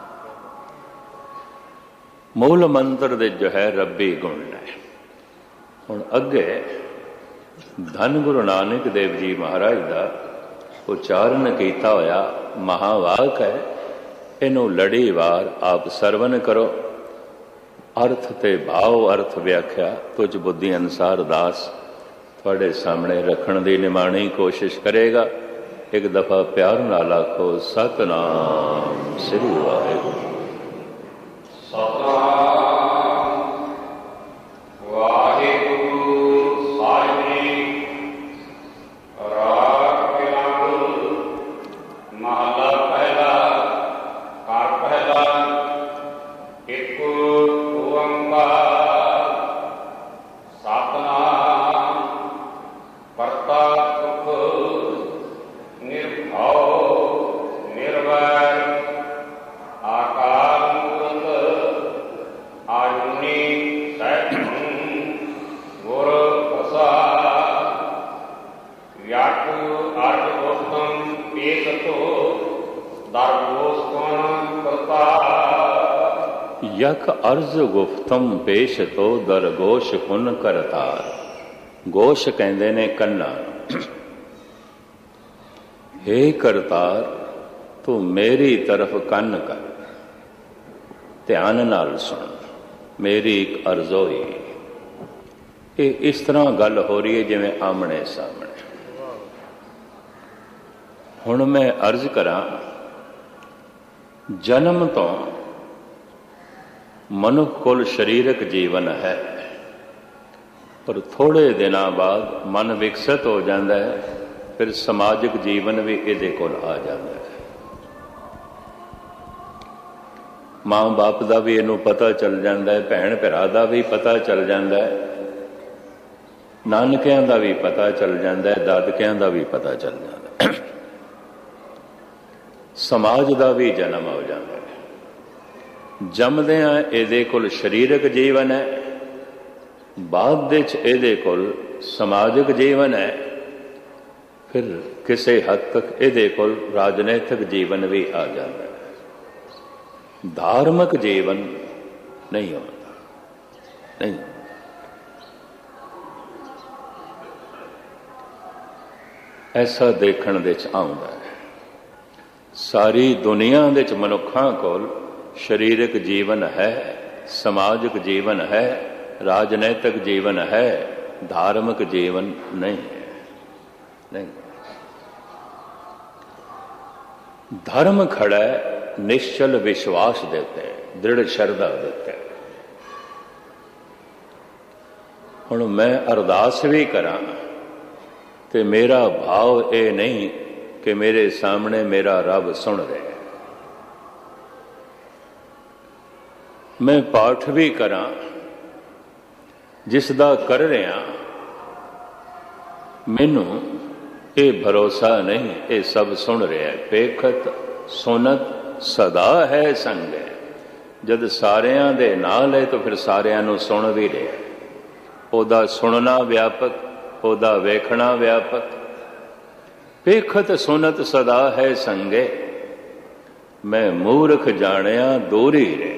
ਮੂਲ ਮੰਤਰ ਦੇ ਜੋ ਹੈ ਰੱਬੀ ਗੁਣ ਨੇ। ਹੁਣ ਅੱਗੇ ਧੰਨ ਗੁਰੂ ਨਾਨਕ ਦੇਵ ਜੀ ਮਹਾਰਾਜ ਦਾ ਉਚਾਰਨ ਕੀਤਾ ਹੋਇਆ ਮਹਾਵਾਕ ਹੈ। ਇਹਨੂੰ ਲੜੀ ਵਾਰ ਆਪ ਸਰਵਨ ਕਰੋ। ਅਰਥ ਤੇ ਭਾਵ, ਅਰਥ ਵਿਆਖਿਆ ਤੁਝ ਬੁੱਧੀ ਅਨੁਸਾਰ ਦਾਸ ਤੁਹਾਡੇ ਸਾਹਮਣੇ ਰੱਖਣ ਦੀ ਨਿਮਾਣੀ ਕੋਸ਼ਿਸ਼ ਕਰੇਗਾ। एक दफा प्यार नाल आखो सतनाम श्री वाहिगुरू। सतनाम वाहिगुरू साहिब जी। राग बिरंग महला पहला कार पहला एक ओंकार सतनाम करता निर्भव निर्वैर आकार मूर्त आयुनि सैभं गुर प्रसाद व्याटु आर्योत्तम पेशतो दरगोस्तम करता। यख अर्ज गुफ्तम पेश तो दरगोश कुन करतार। गोश कहते ने कन्ना। हे करतार तू मेरी तरफ कन्न कर, ध्यान नाल सुन, मेरी एक अर्ज होई। ये इस तरह गल हो रही है जिवें आमने सामने। हुण मैं अर्ज करा, जन्म तो मनुख कोल शरीरक जीवन है, पर थोड़े दिनों बाद मन विकसित हो जाता है, फिर समाजिक जीवन भी इहदे कोल आ जाता है। मां बाप का भी इनू पता चल जाता है, भैन भरा का भी पता चल जाता है, नानकियां का भी पता चल जाता है, दादकियां का भी पता चल जाता है, समाज का भी जन्म हो जाता है। जमदियां इहदे कोल शरीरक जीवन है, बाद विच इहदे कोल समाजिक जीवन है, फिर किसी हद तक इहदे कोल राजनीतिक जीवन भी आ जाता है। धार्मिक जीवन नहीं होता, नहीं। ऐसा देखण दे च आउंदा है। सारी दुनिया दे च मनुखां कोल शरीरक जीवन है, समाजिक जीवन है, राजनीतिक जीवन है, धार्मिक जीवन नहीं है, नहीं। धर्म खड़ा है निश्चल विश्वास देते, दृढ़ श्रद्धा देते। हुण मैं अरदास भी करा ते मेरा भाव ये नहीं कि मेरे सामने मेरा रब सुन रहा है। मैं पाठ भी करा जिसदा कर रहा, मैनू ये भरोसा नहीं ये सब सुन रहा है। पेखत सुनत सदा है संग है। जद सारियां दे नाल है तो फिर सारियां नू सुन भी रहा है। ओदा सुनना व्यापक, ओदा वेखना व्यापक। पेखत सुनत सदा है संगे, मैं मूर्ख जानिया दूरी रे।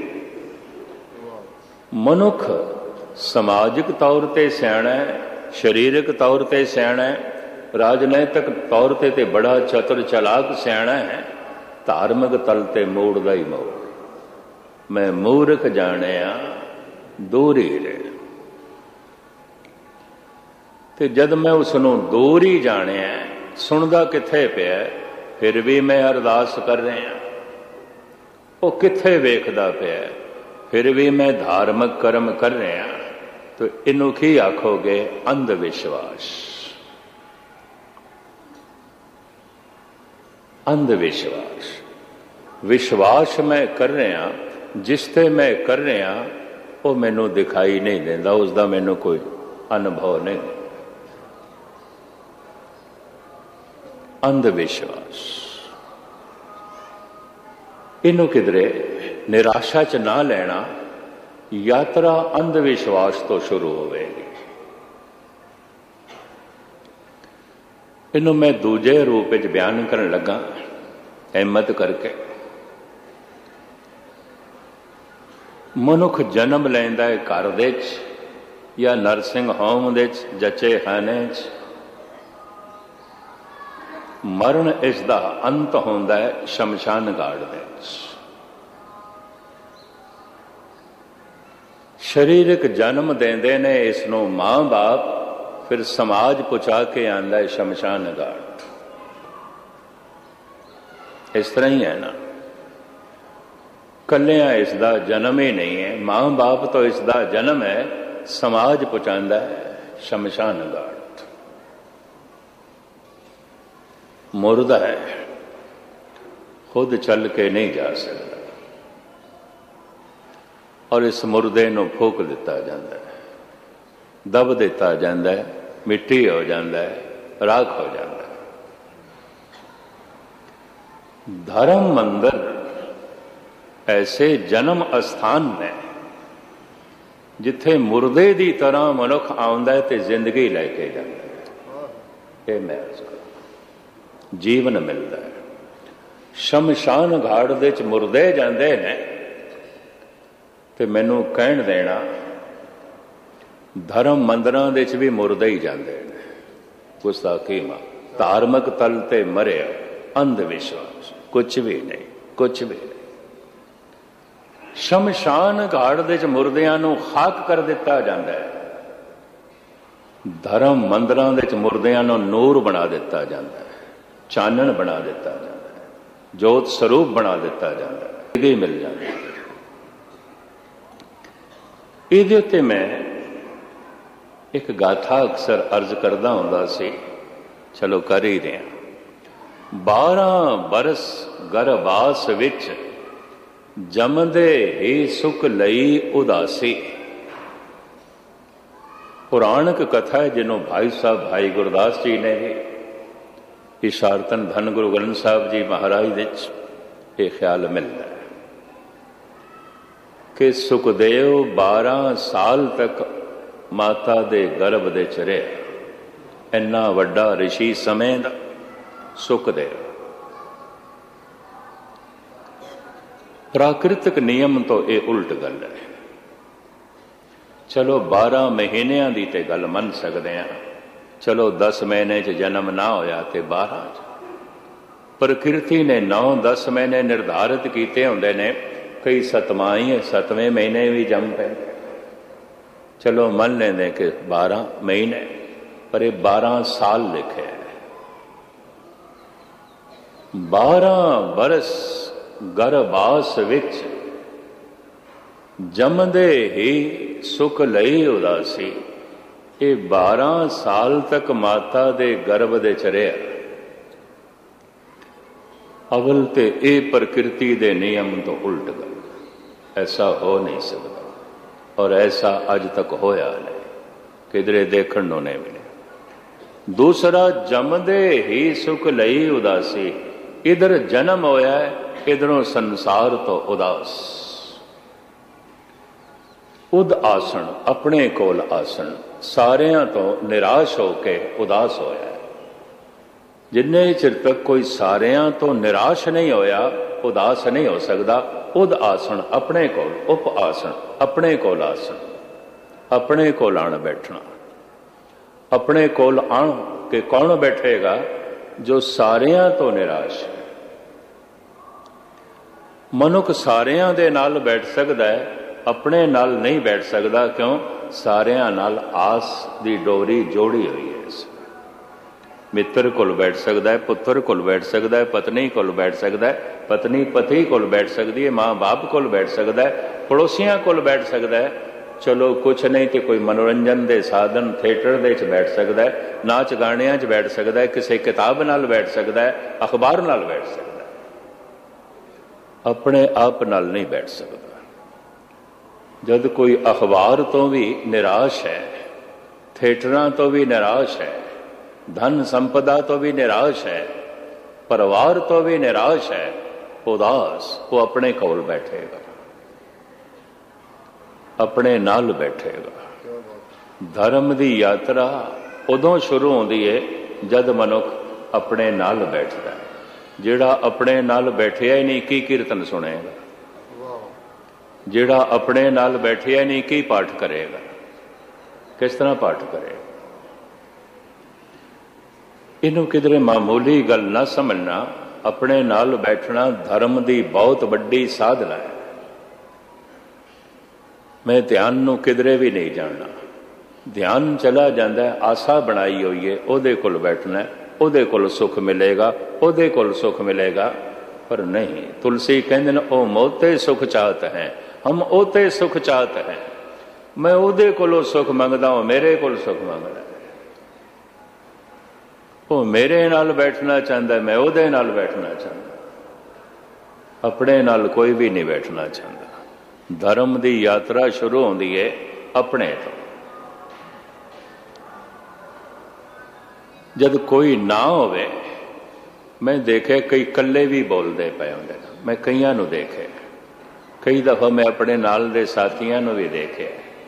मनुख समाजिक तौर पर सियाणा है, शरीरक तौर पर सियाणा है, राजनैतिक तौर पर ते बड़ा चतुर चलाक सियाणा है, धार्मिक तल ते मोड़दा ही मोड़। मैं मूर्ख जानिया दूरी रे। ते जद मैं उसनों दूर ही जानिया, सुनदा किथे पिया, फिर भी मैं अरदास कर रहा। वो किथे वेखदा पिया, फिर भी मैं धार्मिक कर्म कर रहा। तो इनू की आखोगे? अंधविश्वास। अंधविश्वास। विश्वास मैं कर रहा, जिसते मैं कर रहा वो मैनू दिखाई नहीं देता, उसका मैनू कोई अनुभव नहीं। अंधविश्वास। इनू किधरे निराशा च ना लेना। यात्रा अंधविश्वास तो शुरू होगी। इनू मैं दूजे रूप में बयान करन लगा, हिम्मत करके। मनुख जन्म लैंदा है घर दे या नर्सिंग होम दे जचे खाने च। मरण इसका अंत होंदा है शमशान घाट दे। शरीरक जन्म देंदे ने इसनों मां बाप, फिर समाज पहुंचा के आंदा है शमशान घाट। इस तरह ही है ना, कलिया इसका जन्म ही नहीं है, मां बाप तो इसका जन्म है, समाज पहुंचाता है शमशान घाट। मुर्दा है, खुद चल के नहीं जा सकता, और इस मुर्दे नूं फूक दिता जाता है, दब दिता जाता है, मिट्टी हो जाता है, राख हो जाता है। धर्म मंदिर ऐसे जन्म अस्थान ने जिथे मुर्दे की तरह मनुख आउंदा है ते जिंदगी लैके जाता है। ये महसूस करो, जीवन मिलता है। शमशान घाट दे च मुर्दे जाते हैं ते मैनू कहण देना, धर्म मंदिरां दे च भी मुर्दे ही जाते हैं। गुस्ताखी मां, धार्मिक तल ते मरिया, अंधविश्वास कुछ भी नहीं, कुछ भी नहीं। शमशान घाट दे च मुर्दियां नूं खाक कर दिता जाता है, धर्म मंदिरां दे च मुर्दियां नूं नूर बना दिता जाता है, चानन बना दिता जाता है, जोत स्वरूप बना दिता जाता है, ये मिल जाती है। इहदे उत्ते मैं एक गाथा अक्सर अर्ज करदा हुंदा सी, चलो कर ही रहा। बारह बरस गर्भास विच जमदे ही सुख लई उदासी। पुराणिक कथा है जिन्हों भाई साहब भाई गुरदास जी ने भी इशारतन धन गुरु ग्रंथ साहब जी महाराज विच ये ख्याल मिलता है कि सुखदेव बारह साल तक माता दे गर्भ दे च रहे। इन्ना वड्डा ऋषि समय दा सुखदेव। प्राकृतिक नियम तो ये उल्ट गल है। चलो बारह महीनों की तो गल मन सकते हैं, चलो दस महीने च जन्म ना होया तो बारह च। प्रकृति ने नौ दस महीने निर्धारित किए होंगे ने, कई सतमाही सतवें महीने भी जम पे। चलो मन लेंगे कि बारह महीने, पर ये बारह साल लिखे है। बारह बरस गर्भास विच जमदे ही सुख लई उदासी। ये बारह साल तक माता दे गर्भ दे च रहा। अवल ते ये प्रकृति दे नियम तो उल्ट गल, ऐसा हो नहीं सकता, और ऐसा अज तक होया नहीं, किधरे देखण नूं नहीं मिले। दूसरा, जमदे ही सुख लई उदासी। इधर जन्म होया है, इधरों संसार तो उदास। उद आसन, अपने कोल आसन, सारियां तो निराश होके उदास होया है। जिन्ने चिर तक कोई सारियां तो निराश नहीं होया, उदास नहीं हो सकता। उद आसन, अपने कोल, उप आसन, अपने कोल आसन, अपने कोल आण बैठना। अपने कोल आण के कौन बैठेगा? जो सारियां तो निराश है। मनुख सारियां दे नाल बैठ सकता है, अपने नाल नहीं बैठ सकता। क्यों? सारियां नाल आस दी डोरी जोड़ी हुई है। मित्र कोल बैठ सकता है, पुत्र कोल बैठ सकता है, पत्नी कोल बैठ सकता है, पत्नी पति कोल बैठ सकती है, माँ बाप कोल बैठ सकता है, पड़ोसियां कोल बैठ सकता है। चलो कुछ नहीं तो कोई मनोरंजन दे साधन थिएटर दे च बैठ सकता है, नाच गाणियां च बैठ सकता है, किसी किताब नाल बैठ सकता है, अखबार नाल बैठ सकता है, अपने आप नाल नहीं बैठ सकता। जद कोई अखबार तो भी निराश है, थिएटरां तो भी निराश है, धन संपदा तो भी निराश है, परिवार तो भी निराश है, उदास, वो अपने कोल बैठेगा, अपने नाल बैठेगा। धर्म की यात्रा उदों शुरू होती है जद मनुख अपने नाल बैठता है। जिहड़ा अपने नाल बैठिया ही नहीं, की कीर्तन सुनेगा? जिहड़ा अपने नाल बैठिया ही नहीं, की पाठ करेगा? किस तरह पाठ करेगा? इनू किधरे मामूली गल ना समझना। अपने नाल बैठना धर्म की बहुत वड्डी साधना है। मैं ध्यान नू किधरे भी नहीं जानना। ध्यान चला जाता है, आशा बनाई हुई है, ओदे कोल बैठना है, ओदे कोल सुख मिलेगा, ओदे कोल सुख मिलेगा। पर नहीं, तुलसी कहते न ओ मोते सुख चाहत है, हम ओते सुख चाहत है। मैं ओदे कोलों सुख मंगदा हूं, मेरे कोल सुख मंगदा है। वो मेरे नाल बैठना चाहता, मैं ओदे नाल बैठना चाहता, अपने नाल कोई भी नहीं बैठना चाहता। धर्म की यात्रा शुरू होती है अपने तो। जद कोई ना होवे, मैं देखे कई कल्ले भी बोलते पे होंदे, मैं कईयां नूं देखे, कई दफा मैं अपने नाल दे साथियां नूं भी देखे,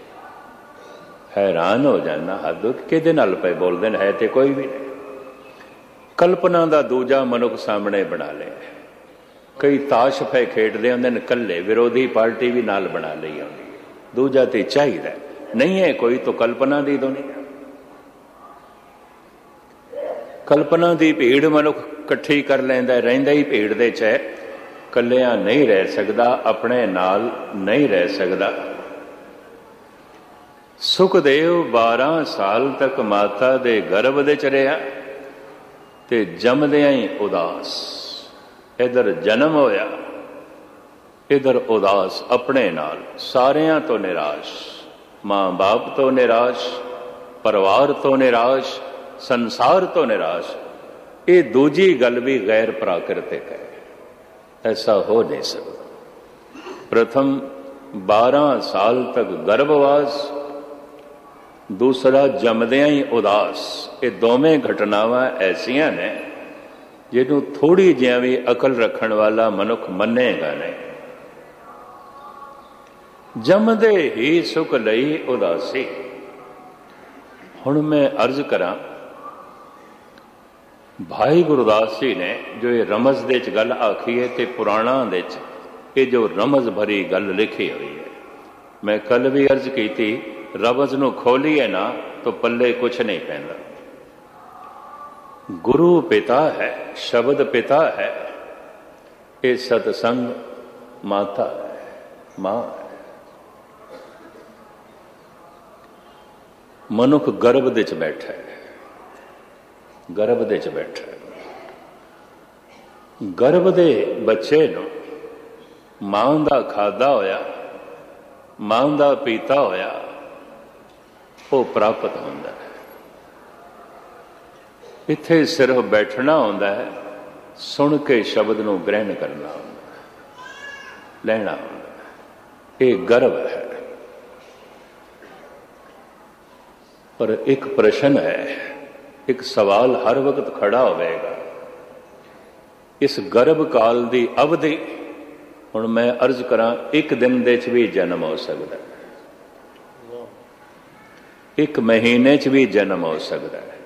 हैरान हो जाना, हद किहदे नाल पे बोलदे ने, है ते कोई भी नहीं। कल्पना का दूजा मनुख सामने बना लिया। कई ताश पे खेडते होंदे ने कल्ले, विरोधी पार्टी भी नाल बना ली होंदी, दूजा ते चाहिदा नहीं है कोई, तो कल्पना दी दुनिया। कल्पना की भीड़ मनुख इकट्ठी कर लैंदा, रहिंदा ही भीड़ दे च है, कल्लियां नहीं रह सकदा, अपने नाल नहीं रह सकदा। सुखदेव बारह साल तक माता दे गर्भ दे च रहा, ते जमदियां ही उदास, इधर जन्म होया, इधर उदास अपने नाल, सारियां तो निराश, मां बाप तो निराश, परिवार तो निराश, संसार तो निराश। ये दूजी गल भी गैर प्राकृतिक है, ऐसा हो नहीं सकता। प्रथम बारह साल तक गर्भवास, दूसरा जमदियां ही उदास, ये दोवें घटनावां ऐसियां ने जिन्हों थोड़ी जिहा भी अकल रखण वाला मनुख मनेगा नहीं। जमदे ही सुख लई उदासी। हुण मैं अर्ज करा, भाई गुरदास जी ने जो ये रमज दे च गल आखी है, ते पुराणा दे च ये जो रमज भरी गल लिखी हुई है, मैं कल भी अर्ज की थी, रमज नूं खोलीए ना तो पल्ले कुछ नहीं पैंदा। गुरु पिता है, शब्द पिता है, ये सतसंग माता है, मां है। मनुख गर्भ दे च बैठा है, गर्भ दे च बैठा है। गर्भ दे बच्चे नूं मां दा खादा होया, मां दा पीता होया, वो प्राप्त होंदा है। इत्थे सिर्फ बैठना होंदा है, सुन के शब्द नूं ग्रहण करना होंदा है, लेना होंदा है। ये गर्भ है। पर एक प्रश्न है, एक सवाल हर वक्त खड़ा होगा, इस गर्भ काल की अवधि, हुण मैं अर्ज करा, एक दिन दे च भी जन्म हो सकता है, एक महीने च भी जन्म हो सकता है,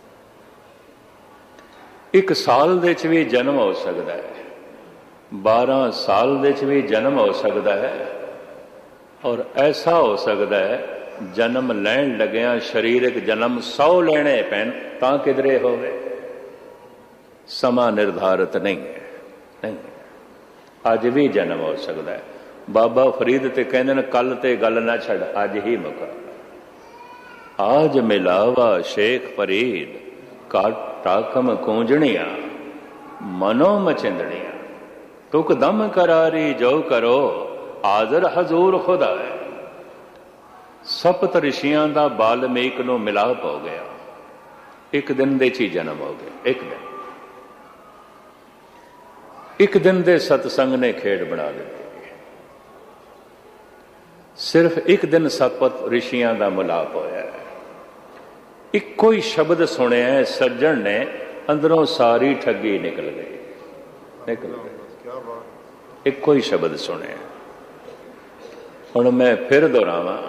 एक साल दे च भी जन्म हो सकता है, बारह साल दे च भी जन्म हो सकता है, और ऐसा हो सकता है जन्म लैण लग्या शरीरक जन्म सौ लेने पैन तां किधरे होवे। समा निर्धारित नहीं है, नहीं है। अज भी जन्म हो सकता है। बाबा फरीद ते कहंदे ने, कल ते गल ना छड़, अज ही मुका। आज मिलावा शेख फरीद, टाकम कूंजणिया, मनो मचिंदणिया, तुक दम करारी जो करो, आदर हजूर खुदा है। सप्त ऋषियां का बाल्मीक नूं मिलाप हो गया, एक दिन दे च जन्म हो गया, एक दिन एक दिन दे सतसंग ने खेड बना दी। सिर्फ एक दिन सप्त ऋषियां का मिलाप होया है, इको ही शब्द सुने सज्जन ने, अंदरों सारी ठगी निकल गई, निकल गई, इको ही शब्द सुने। हुण मैं फिर दोहरावां,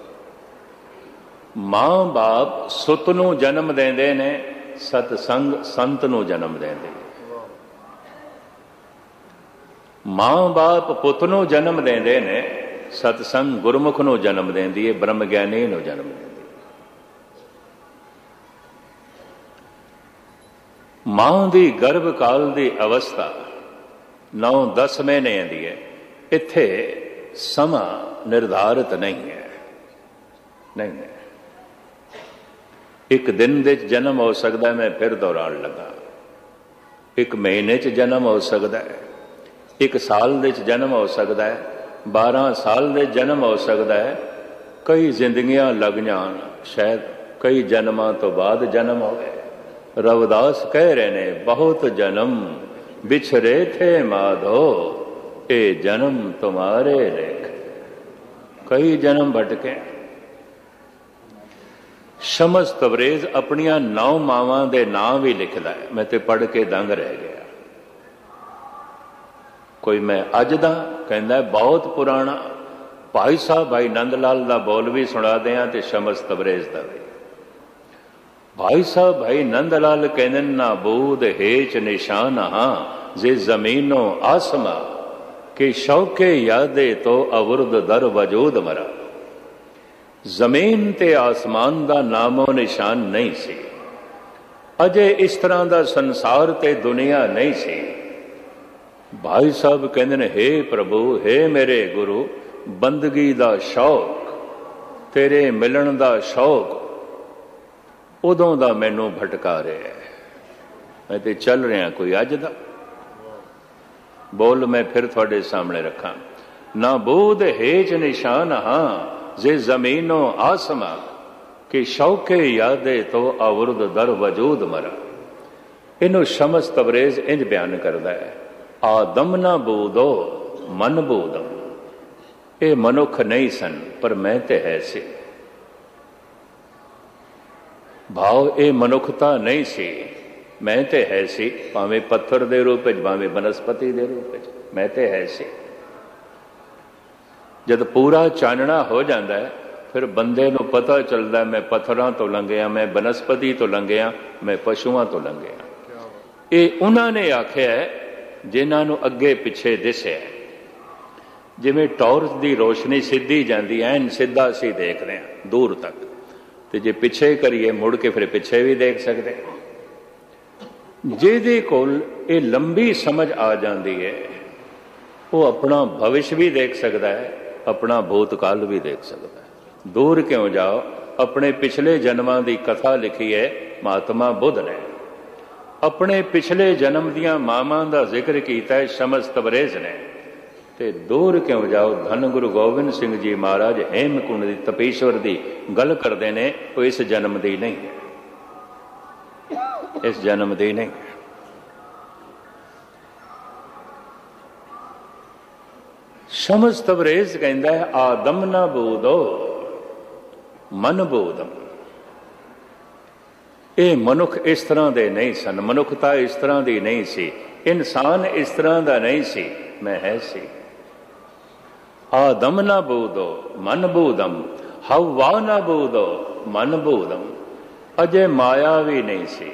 मां बाप सुत नूं जन्म देंदे ने, सतसंग संत नूं जन्म देंदे। मां बाप पुत नूं जन्म देंदे ने, सतसंग गुरमुख नूं जन्म देंदी है, ब्रह्म ज्ञानी नूं जन्म देंदी। मां दी गर्भ काल दी अवस्था नौ दस महीने दी है, इत्थे समा निर्धारित नहीं है, नहीं है। एक दिन दे जन्म हो सकता है, मैं फिर दोहरान लगा, एक महीने च जन्म हो सकता है, एक साल दे च जन्म हो सकता है, बारह साल दे जन्म हो सकता है, कई जिंदगियां लग जान, शायद कई जन्मां तो बाद जन्म होवे। रविदास कह रहे ने बहुत जन्म बिछरे थे माधो, ए जन्म तुम्हारे लेख। कई जन्म भटके। शमस तबरेज अपनिया नौ मावां दे नाम भी लिखदा है, मैं ते पढ़ के दंग रह गया। कोई मैं अज दा कहंदा है बहुत पुराना, भाई साहब भाई नंद लाल दा बोल भी सुना दें ते शमस तबरेज दा भी। भाई साहब भाई नंद लाल कहने ना बूद हेच निशान हाँ जे जमीनो आसमा के शौके यादे तो अवुर्द दर वजूद मरा। जमीन ते आसमान दा नामो निशान नहीं सी, अजे इस तरह दा संसार ते दुनिया नहीं सी। भाई साहब कहते ने हे प्रभु, हे मेरे गुरु, बंदगी दा शौक, तेरे मिलन दा शौक उदों दा मैनू भटका रहा है। मैं ते चल रहा कोई अज दा बोल मैं फिर थोड़े सामने रखा। ना बूद हेज निशान हाँ जे जमीनो आसमा के शौके यादे तो अवुर्द दर वजूद मरा। इनू शमस तबरेज इंज बयान करता है, आदम ना बूदो मन बूदम। ये मनुख नहीं सन पर मैं ते है सी। भाव ये मनुखता नहीं सी, मैं ते है सी, भावें पत्थर दे रूप च भावें वनस्पति दे रूप च, मैं ते है सी। जब पूरा चानना हो जाता है फिर बंदे नूं पता चलता है मैं पत्थरों तो लंघिया, मैं वनस्पति तो लंघिया, मैं पशुओं तो लंघिया। ये उन्होंने आख्या है जिन्होंने अगे पिछे दिसे। जिमें टॉर्च की रोशनी सीधी जाती है, एन सीधा असीं देख रहे हैं दूर तक, तो जे पिछे करिए मुड़ के फिर पिछे भी देख सकते। जिहदे कोल ये लंबी समझ आ जाती है वो अपना भविष्य भी देख सकता है, अपना भूतकाल भी देख सकता है। दूर क्यों जाओ, अपने पिछले जन्मां की कथा लिखी है महात्मा बुद्ध ने। अपने पिछले जन्म दियां मावां दा जिक्र किया है शमस तबरेज ने। ते दूर क्यों जाओ, धन गुरु गोबिंद सिंह जी महाराज हेमकुंड दी तपेश्वर की गल करते हैं, वो इस जन्म की नहीं है, इस जन्म की नहीं। शमस तबरेज कहता है आदम ना बूदो मन बूदम। ये मनुख इस तरह दे नहीं सन, मनुखता इस तरह की नहीं सी, इंसान इस तरह का नहीं सी, मैं है सी। आदम ना बूदो मन बूदम, हवा ना बूदो मन बूदम। अजे माया भी नहीं सी,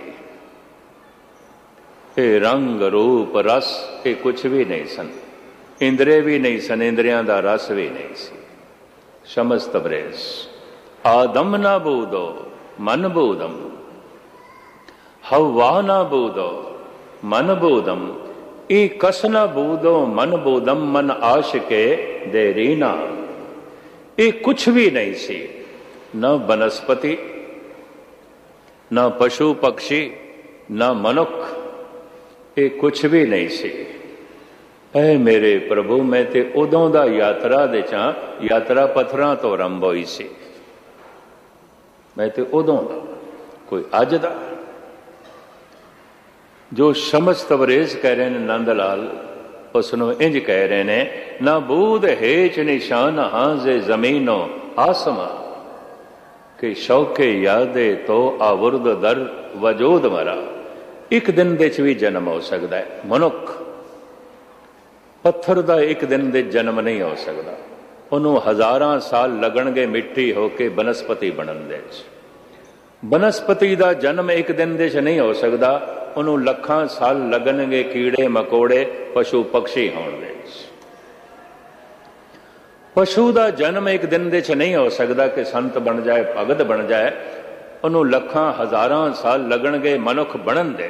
ये रंग रूप रस ये कुछ भी नहीं सन, इंद्रिय भी नहीं सन, इंद्रियां दा रस भी नहीं सी। शमस तबरेज आदम ना बूदो मन बूदम, हवा ना बूदो मन बूदम। ई कस ना बूदो मन बूदम, मन आशिके देरी ना। ये कुछ भी नहीं सी, न वनस्पति, न पशु पक्षी, न मनुख, ये कुछ भी नहीं सी। ऐ मेरे प्रभु, मैं ते उदों दा यात्रा दे चा, यात्रा पत्थरां तो आरंभ होई सी। मैं ते उदों दा, कोई अज दा। जो शमस तबरेज कह रहे हैं नंद लाल, उसनों इंज कह रहे हैं, ना बूद हेच निशान हाँ जे जमीनो आसमा के शौके यादे तो आवुर्द दर वजूद मरा। एक दिन दे च भी जन्म हो सकता है मनुख, पत्थर का एक दिन दे जन्म नहीं हो सकता। उन्होंने हजारां साल लगणगे मिट्टी होके वनस्पति बनन दे। वनस्पति का जन्म एक दिन दे च नहीं हो सकता, उन्होंने लखां साल लगणगे कीड़े मकोड़े पशु पक्षी होने दे। पशु का जन्म एक दिन दे च नहीं हो सकता कि संत बन जाए, भगत बन जाए, उन्होंने लखां हजारां साल लगणगे मनुख बनन दे।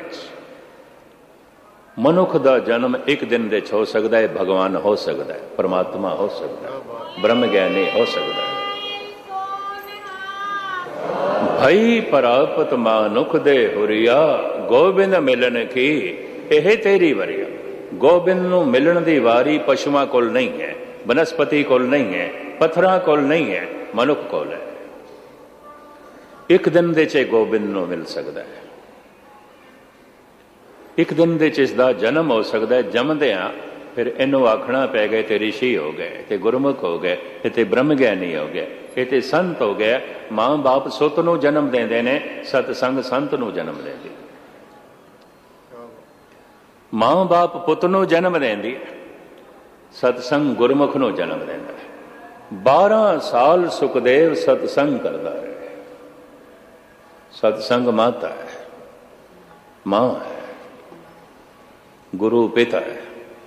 मनुख का जन्म एक दिन दे हो सकता है, भगवान हो सकता है, परमात्मा हो सकता है, ब्रह्म ज्ञानी हो सकता है। भई परापत मानुख दे हुरिया, गोबिंद मिलन की यह तेरी वरिया। ਗੋਬਿੰਦ ਨੂੰ ਮਿਲਣ ਦੀ ਵਾਰੀ ਪਸ਼ੂਆਂ ਕੋਲ ਨਹੀਂ ਹੈ, ਬਨਸਪਤੀ ਕੋਲ ਨਹੀਂ ਹੈ, ਪੱਥਰਾਂ ਕੋਲ ਨਹੀਂ ਹੈ, ਮਨੁੱਖ ਕੋਲ ਹੈ। ਇੱਕ ਦਿਨ ਦੇ 'ਚ ਗੋਬਿੰਦ ਨੂੰ ਮਿਲ ਸਕਦਾ ਹੈ, ਇੱਕ ਦਿਨ ਦੇ 'ਚ ਇਸ ਦਾ ਜਨਮ ਹੋ ਸਕਦਾ ਹੈ। ਜੰਮਦਿਆਂ ਫਿਰ ਇਹਨੂੰ ਆਖਣਾ ਪੈ ਗਏ ਤੇ ਰਿਸ਼ੀ ਹੋ ਗਏ, ਤੇ ਗੁਰਮੁਖ ਹੋ ਗਏ, ਇਹ ਤੇ ਬ੍ਰਹਮ ਗਿਆਨੀ ਹੋ ਗਏ, ਇਹ ਤੇ ਸੰਤ ਹੋ ਗਏ। ਮਾਂ ਬਾਪ ਸੁੱਤ ਨੂੰ ਜਨਮ ਦਿੰਦੇ ਨੇ, ਸਤਸੰਗ ਸੰਤ ਨੂੰ ਜਨਮ ਦਿੰਦੀ। ਮਾਂ ਬਾਪ ਪੁੱਤ ਨੂੰ ਜਨਮ ਦਿੰਦੀ, ਸਤਸੰਗ ਗੁਰਮੁਖ ਨੂੰ ਜਨਮ ਦਿੰਦਾ ਹੈ। ਬਾਰਾਂ ਸਾਲ ਸੁਖਦੇਵ ਸਤਸੰਗ ਕਰਦਾ ਹੈ। ਸਤਸੰਗ ਮਾਤਾ ਹੈ, ਮਾਂ ਹੈ, ਗੁਰੂ ਪਿਤਾ ਹੈ।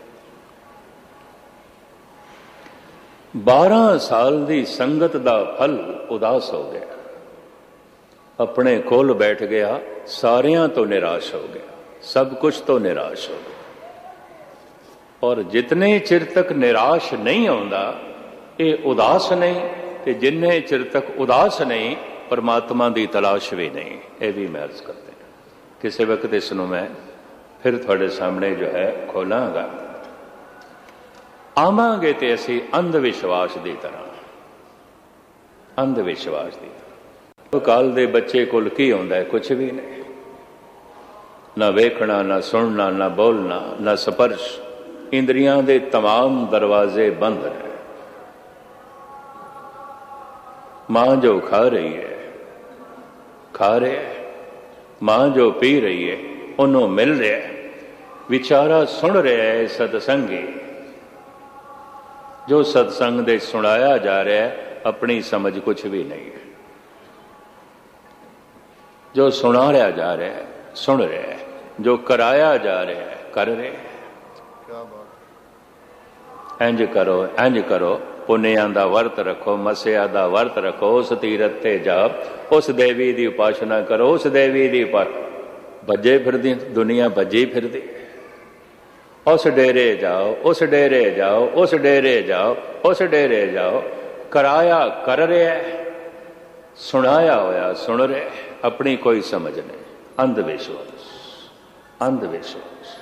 ਬਾਰਾਂ ਸਾਲ ਦੀ ਸੰਗਤ ਦਾ ਫਲ ਉਦਾਸ ਹੋ ਗਿਆ, ਆਪਣੇ ਕੋਲ ਬੈਠ ਗਿਆ, ਸਾਰਿਆਂ ਤੋਂ ਨਿਰਾਸ਼ ਹੋ ਗਿਆ, ਸਭ ਕੁਝ ਤੋਂ ਨਿਰਾਸ਼ ਹੋ ਗਿਆ। ਔਰ ਜਿਤਨੇ ਚਿਰ ਤੱਕ ਨਿਰਾਸ਼ ਨਹੀਂ ਆਉਂਦਾ ਇਹ ਉਦਾਸ ਨਹੀਂ, ਤੇ ਜਿੰਨੇ ਚਿਰ ਤੱਕ ਉਦਾਸ ਨਹੀਂ ਪਰਮਾਤਮਾ ਦੀ ਤਲਾਸ਼ ਵੀ ਨਹੀਂ। ਇਹ ਵੀ ਮੈਂ ਅਰਜ਼ ਕਰਦੇ ਹਾਂ। ਕਿਸੇ ਵਕਤ ਇਸ ਨੂੰ ਮੈਂ ਫਿਰ ਤੁਹਾਡੇ ਸਾਹਮਣੇ ਜੋ ਹੈ ਖੋਲਾਂਗਾ। ਆਵਾਂਗੇ ਤੇ ਅਸੀਂ ਅੰਧ ਵਿਸ਼ਵਾਸ ਦੀ ਤਰ੍ਹਾਂ, ਅੰਧ ਵਿਸ਼ਵਾਸ ਦੀ ਤਰ੍ਹਾਂ। ਕਾਲ ਦੇ ਬੱਚੇ ਕੋਲ ਕੀ ਹੁੰਦਾ ਹੈ? ਕੁਛ ਵੀ ਨਹੀਂ, ਨਾ ਵੇਖਣਾ, ਨਾ ਸੁਣਨਾ, ਨਾ ਬੋਲਣਾ, ਨਾ ਸਪਰਸ਼। ਇੰਦਰੀਆਂ ਦੇ तमाम ਦਰਵਾਜ਼ੇ ਬੰਦ ਨੇ। ਮਾਂ ਜੋ ਖਾ ਰਹੀ ਹੈ ਖਾ ਰਿਹਾ, ਮਾਂ ਜੋ ਪੀ ਰਹੀ ਹੈ ਉਹਨੂੰ ਮਿਲ ਰਿਹਾ, ਵਿਚਾਰਾ ਸੁਣ ਰਿਹਾ ਹੈ। ਸਤਸੰਗੀ ਜੋ ਸਤਸੰਗ ਦੇ ਸੁਣਾਇਆ ਜਾ ਰਿਹਾ ਹੈ, ਆਪਣੀ ਸਮਝ ਕੁਛ ਵੀ ਨਹੀਂ ਹੈ। ਜੋ ਸੁਣਾਇਆ ਜਾ ਰਿਹਾ ਹੈ ਸੁਣ ਰਿਹਾ ਹੈ, ਜੋ ਕਰਾਇਆ ਜਾ ਰਿਹਾ ਹੈ ਕਰ ਰਿਹਾ ਹੈ। ਇੰਜ ਕਰੋ, ਇੰਜ ਕਰੋ, ਪੁੰਨਿਆਂ ਦਾ ਵਰਤ ਰੱਖੋ, ਮਸਿਆ ਦਾ ਵਰਤ ਰੱਖੋ, ਉਸ ਤੀਰਥ ਤੇ ਜਾਓ, ਉਸ ਦੇਵੀ ਦੀ ਉਪਾਸਨਾ ਕਰੋ, ਉਸ ਦੇਵੀ ਦੀ ਉਪਾਸਨਾ। ਭੱਜੇ ਫਿਰਦੀ ਦੁਨੀਆ, ਭੱਜੀ ਫਿਰਦੀ। ਉਸ ਡੇਰੇ ਜਾਓ, ਉਸ ਡੇਰੇ ਜਾਓ, ਉਸ ਡੇਰੇ ਜਾਓ, ਉਸ ਡੇਰੇ ਜਾਓ। ਕਰਾਇਆ ਕਰ ਰਿਹਾ, ਸੁਣਾਇਆ ਹੋਇਆ ਸੁਣ ਰਿਹਾ, ਆਪਣੀ ਕੋਈ ਸਮਝ ਨਹੀਂ। ਅੰਧ ਵਿਸ਼ਵਾਸ, ਅੰਧ ਵਿਸ਼ਵਾਸ।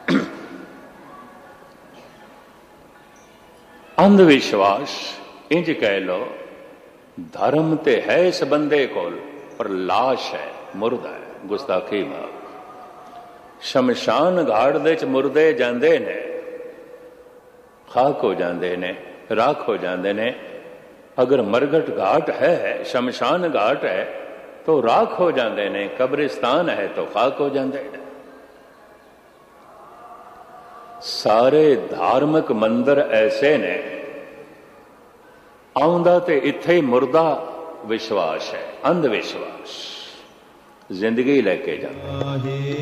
ਅੰਧ ਵਿਸ਼ਵਾਸ ਇੰਜ ਕਹਿ ਲੋ, ਧਰਮ ਤੇ ਹੈ ਇਸ ਬੰਦੇ ਕੋਲ, ਪਰ ਲਾਸ਼ ਹੈ, ਮੁਰਦਾ ਹੈ। ਗੁਸਤਾਖੀ ਮਾਂ। ਸ਼ਮਸ਼ਾਨ ਘਾਟ ਦੇ ਚ ਮੁਰਦੇ ਜਾਂਦੇ ਨੇ, ਖਾਕ ਹੋ ਜਾਂਦੇ ਨੇ, ਰਾਖ ਹੋ ਜਾਂਦੇ ਨੇ। ਅਗਰ ਮਰਗਟ ਘਾਟ ਹੈ, ਸ਼ਮਸ਼ਾਨ ਘਾਟ ਹੈ, तो राख हो जाते ने। कब्रिस्तान है तो खाक हो जाते ने। सारे धार्मिक मंदिर ऐसे ने, आउंदा ते इत्थे मुर्दा विश्वास है, अंध विश्वास जिंदगी लेके जाता।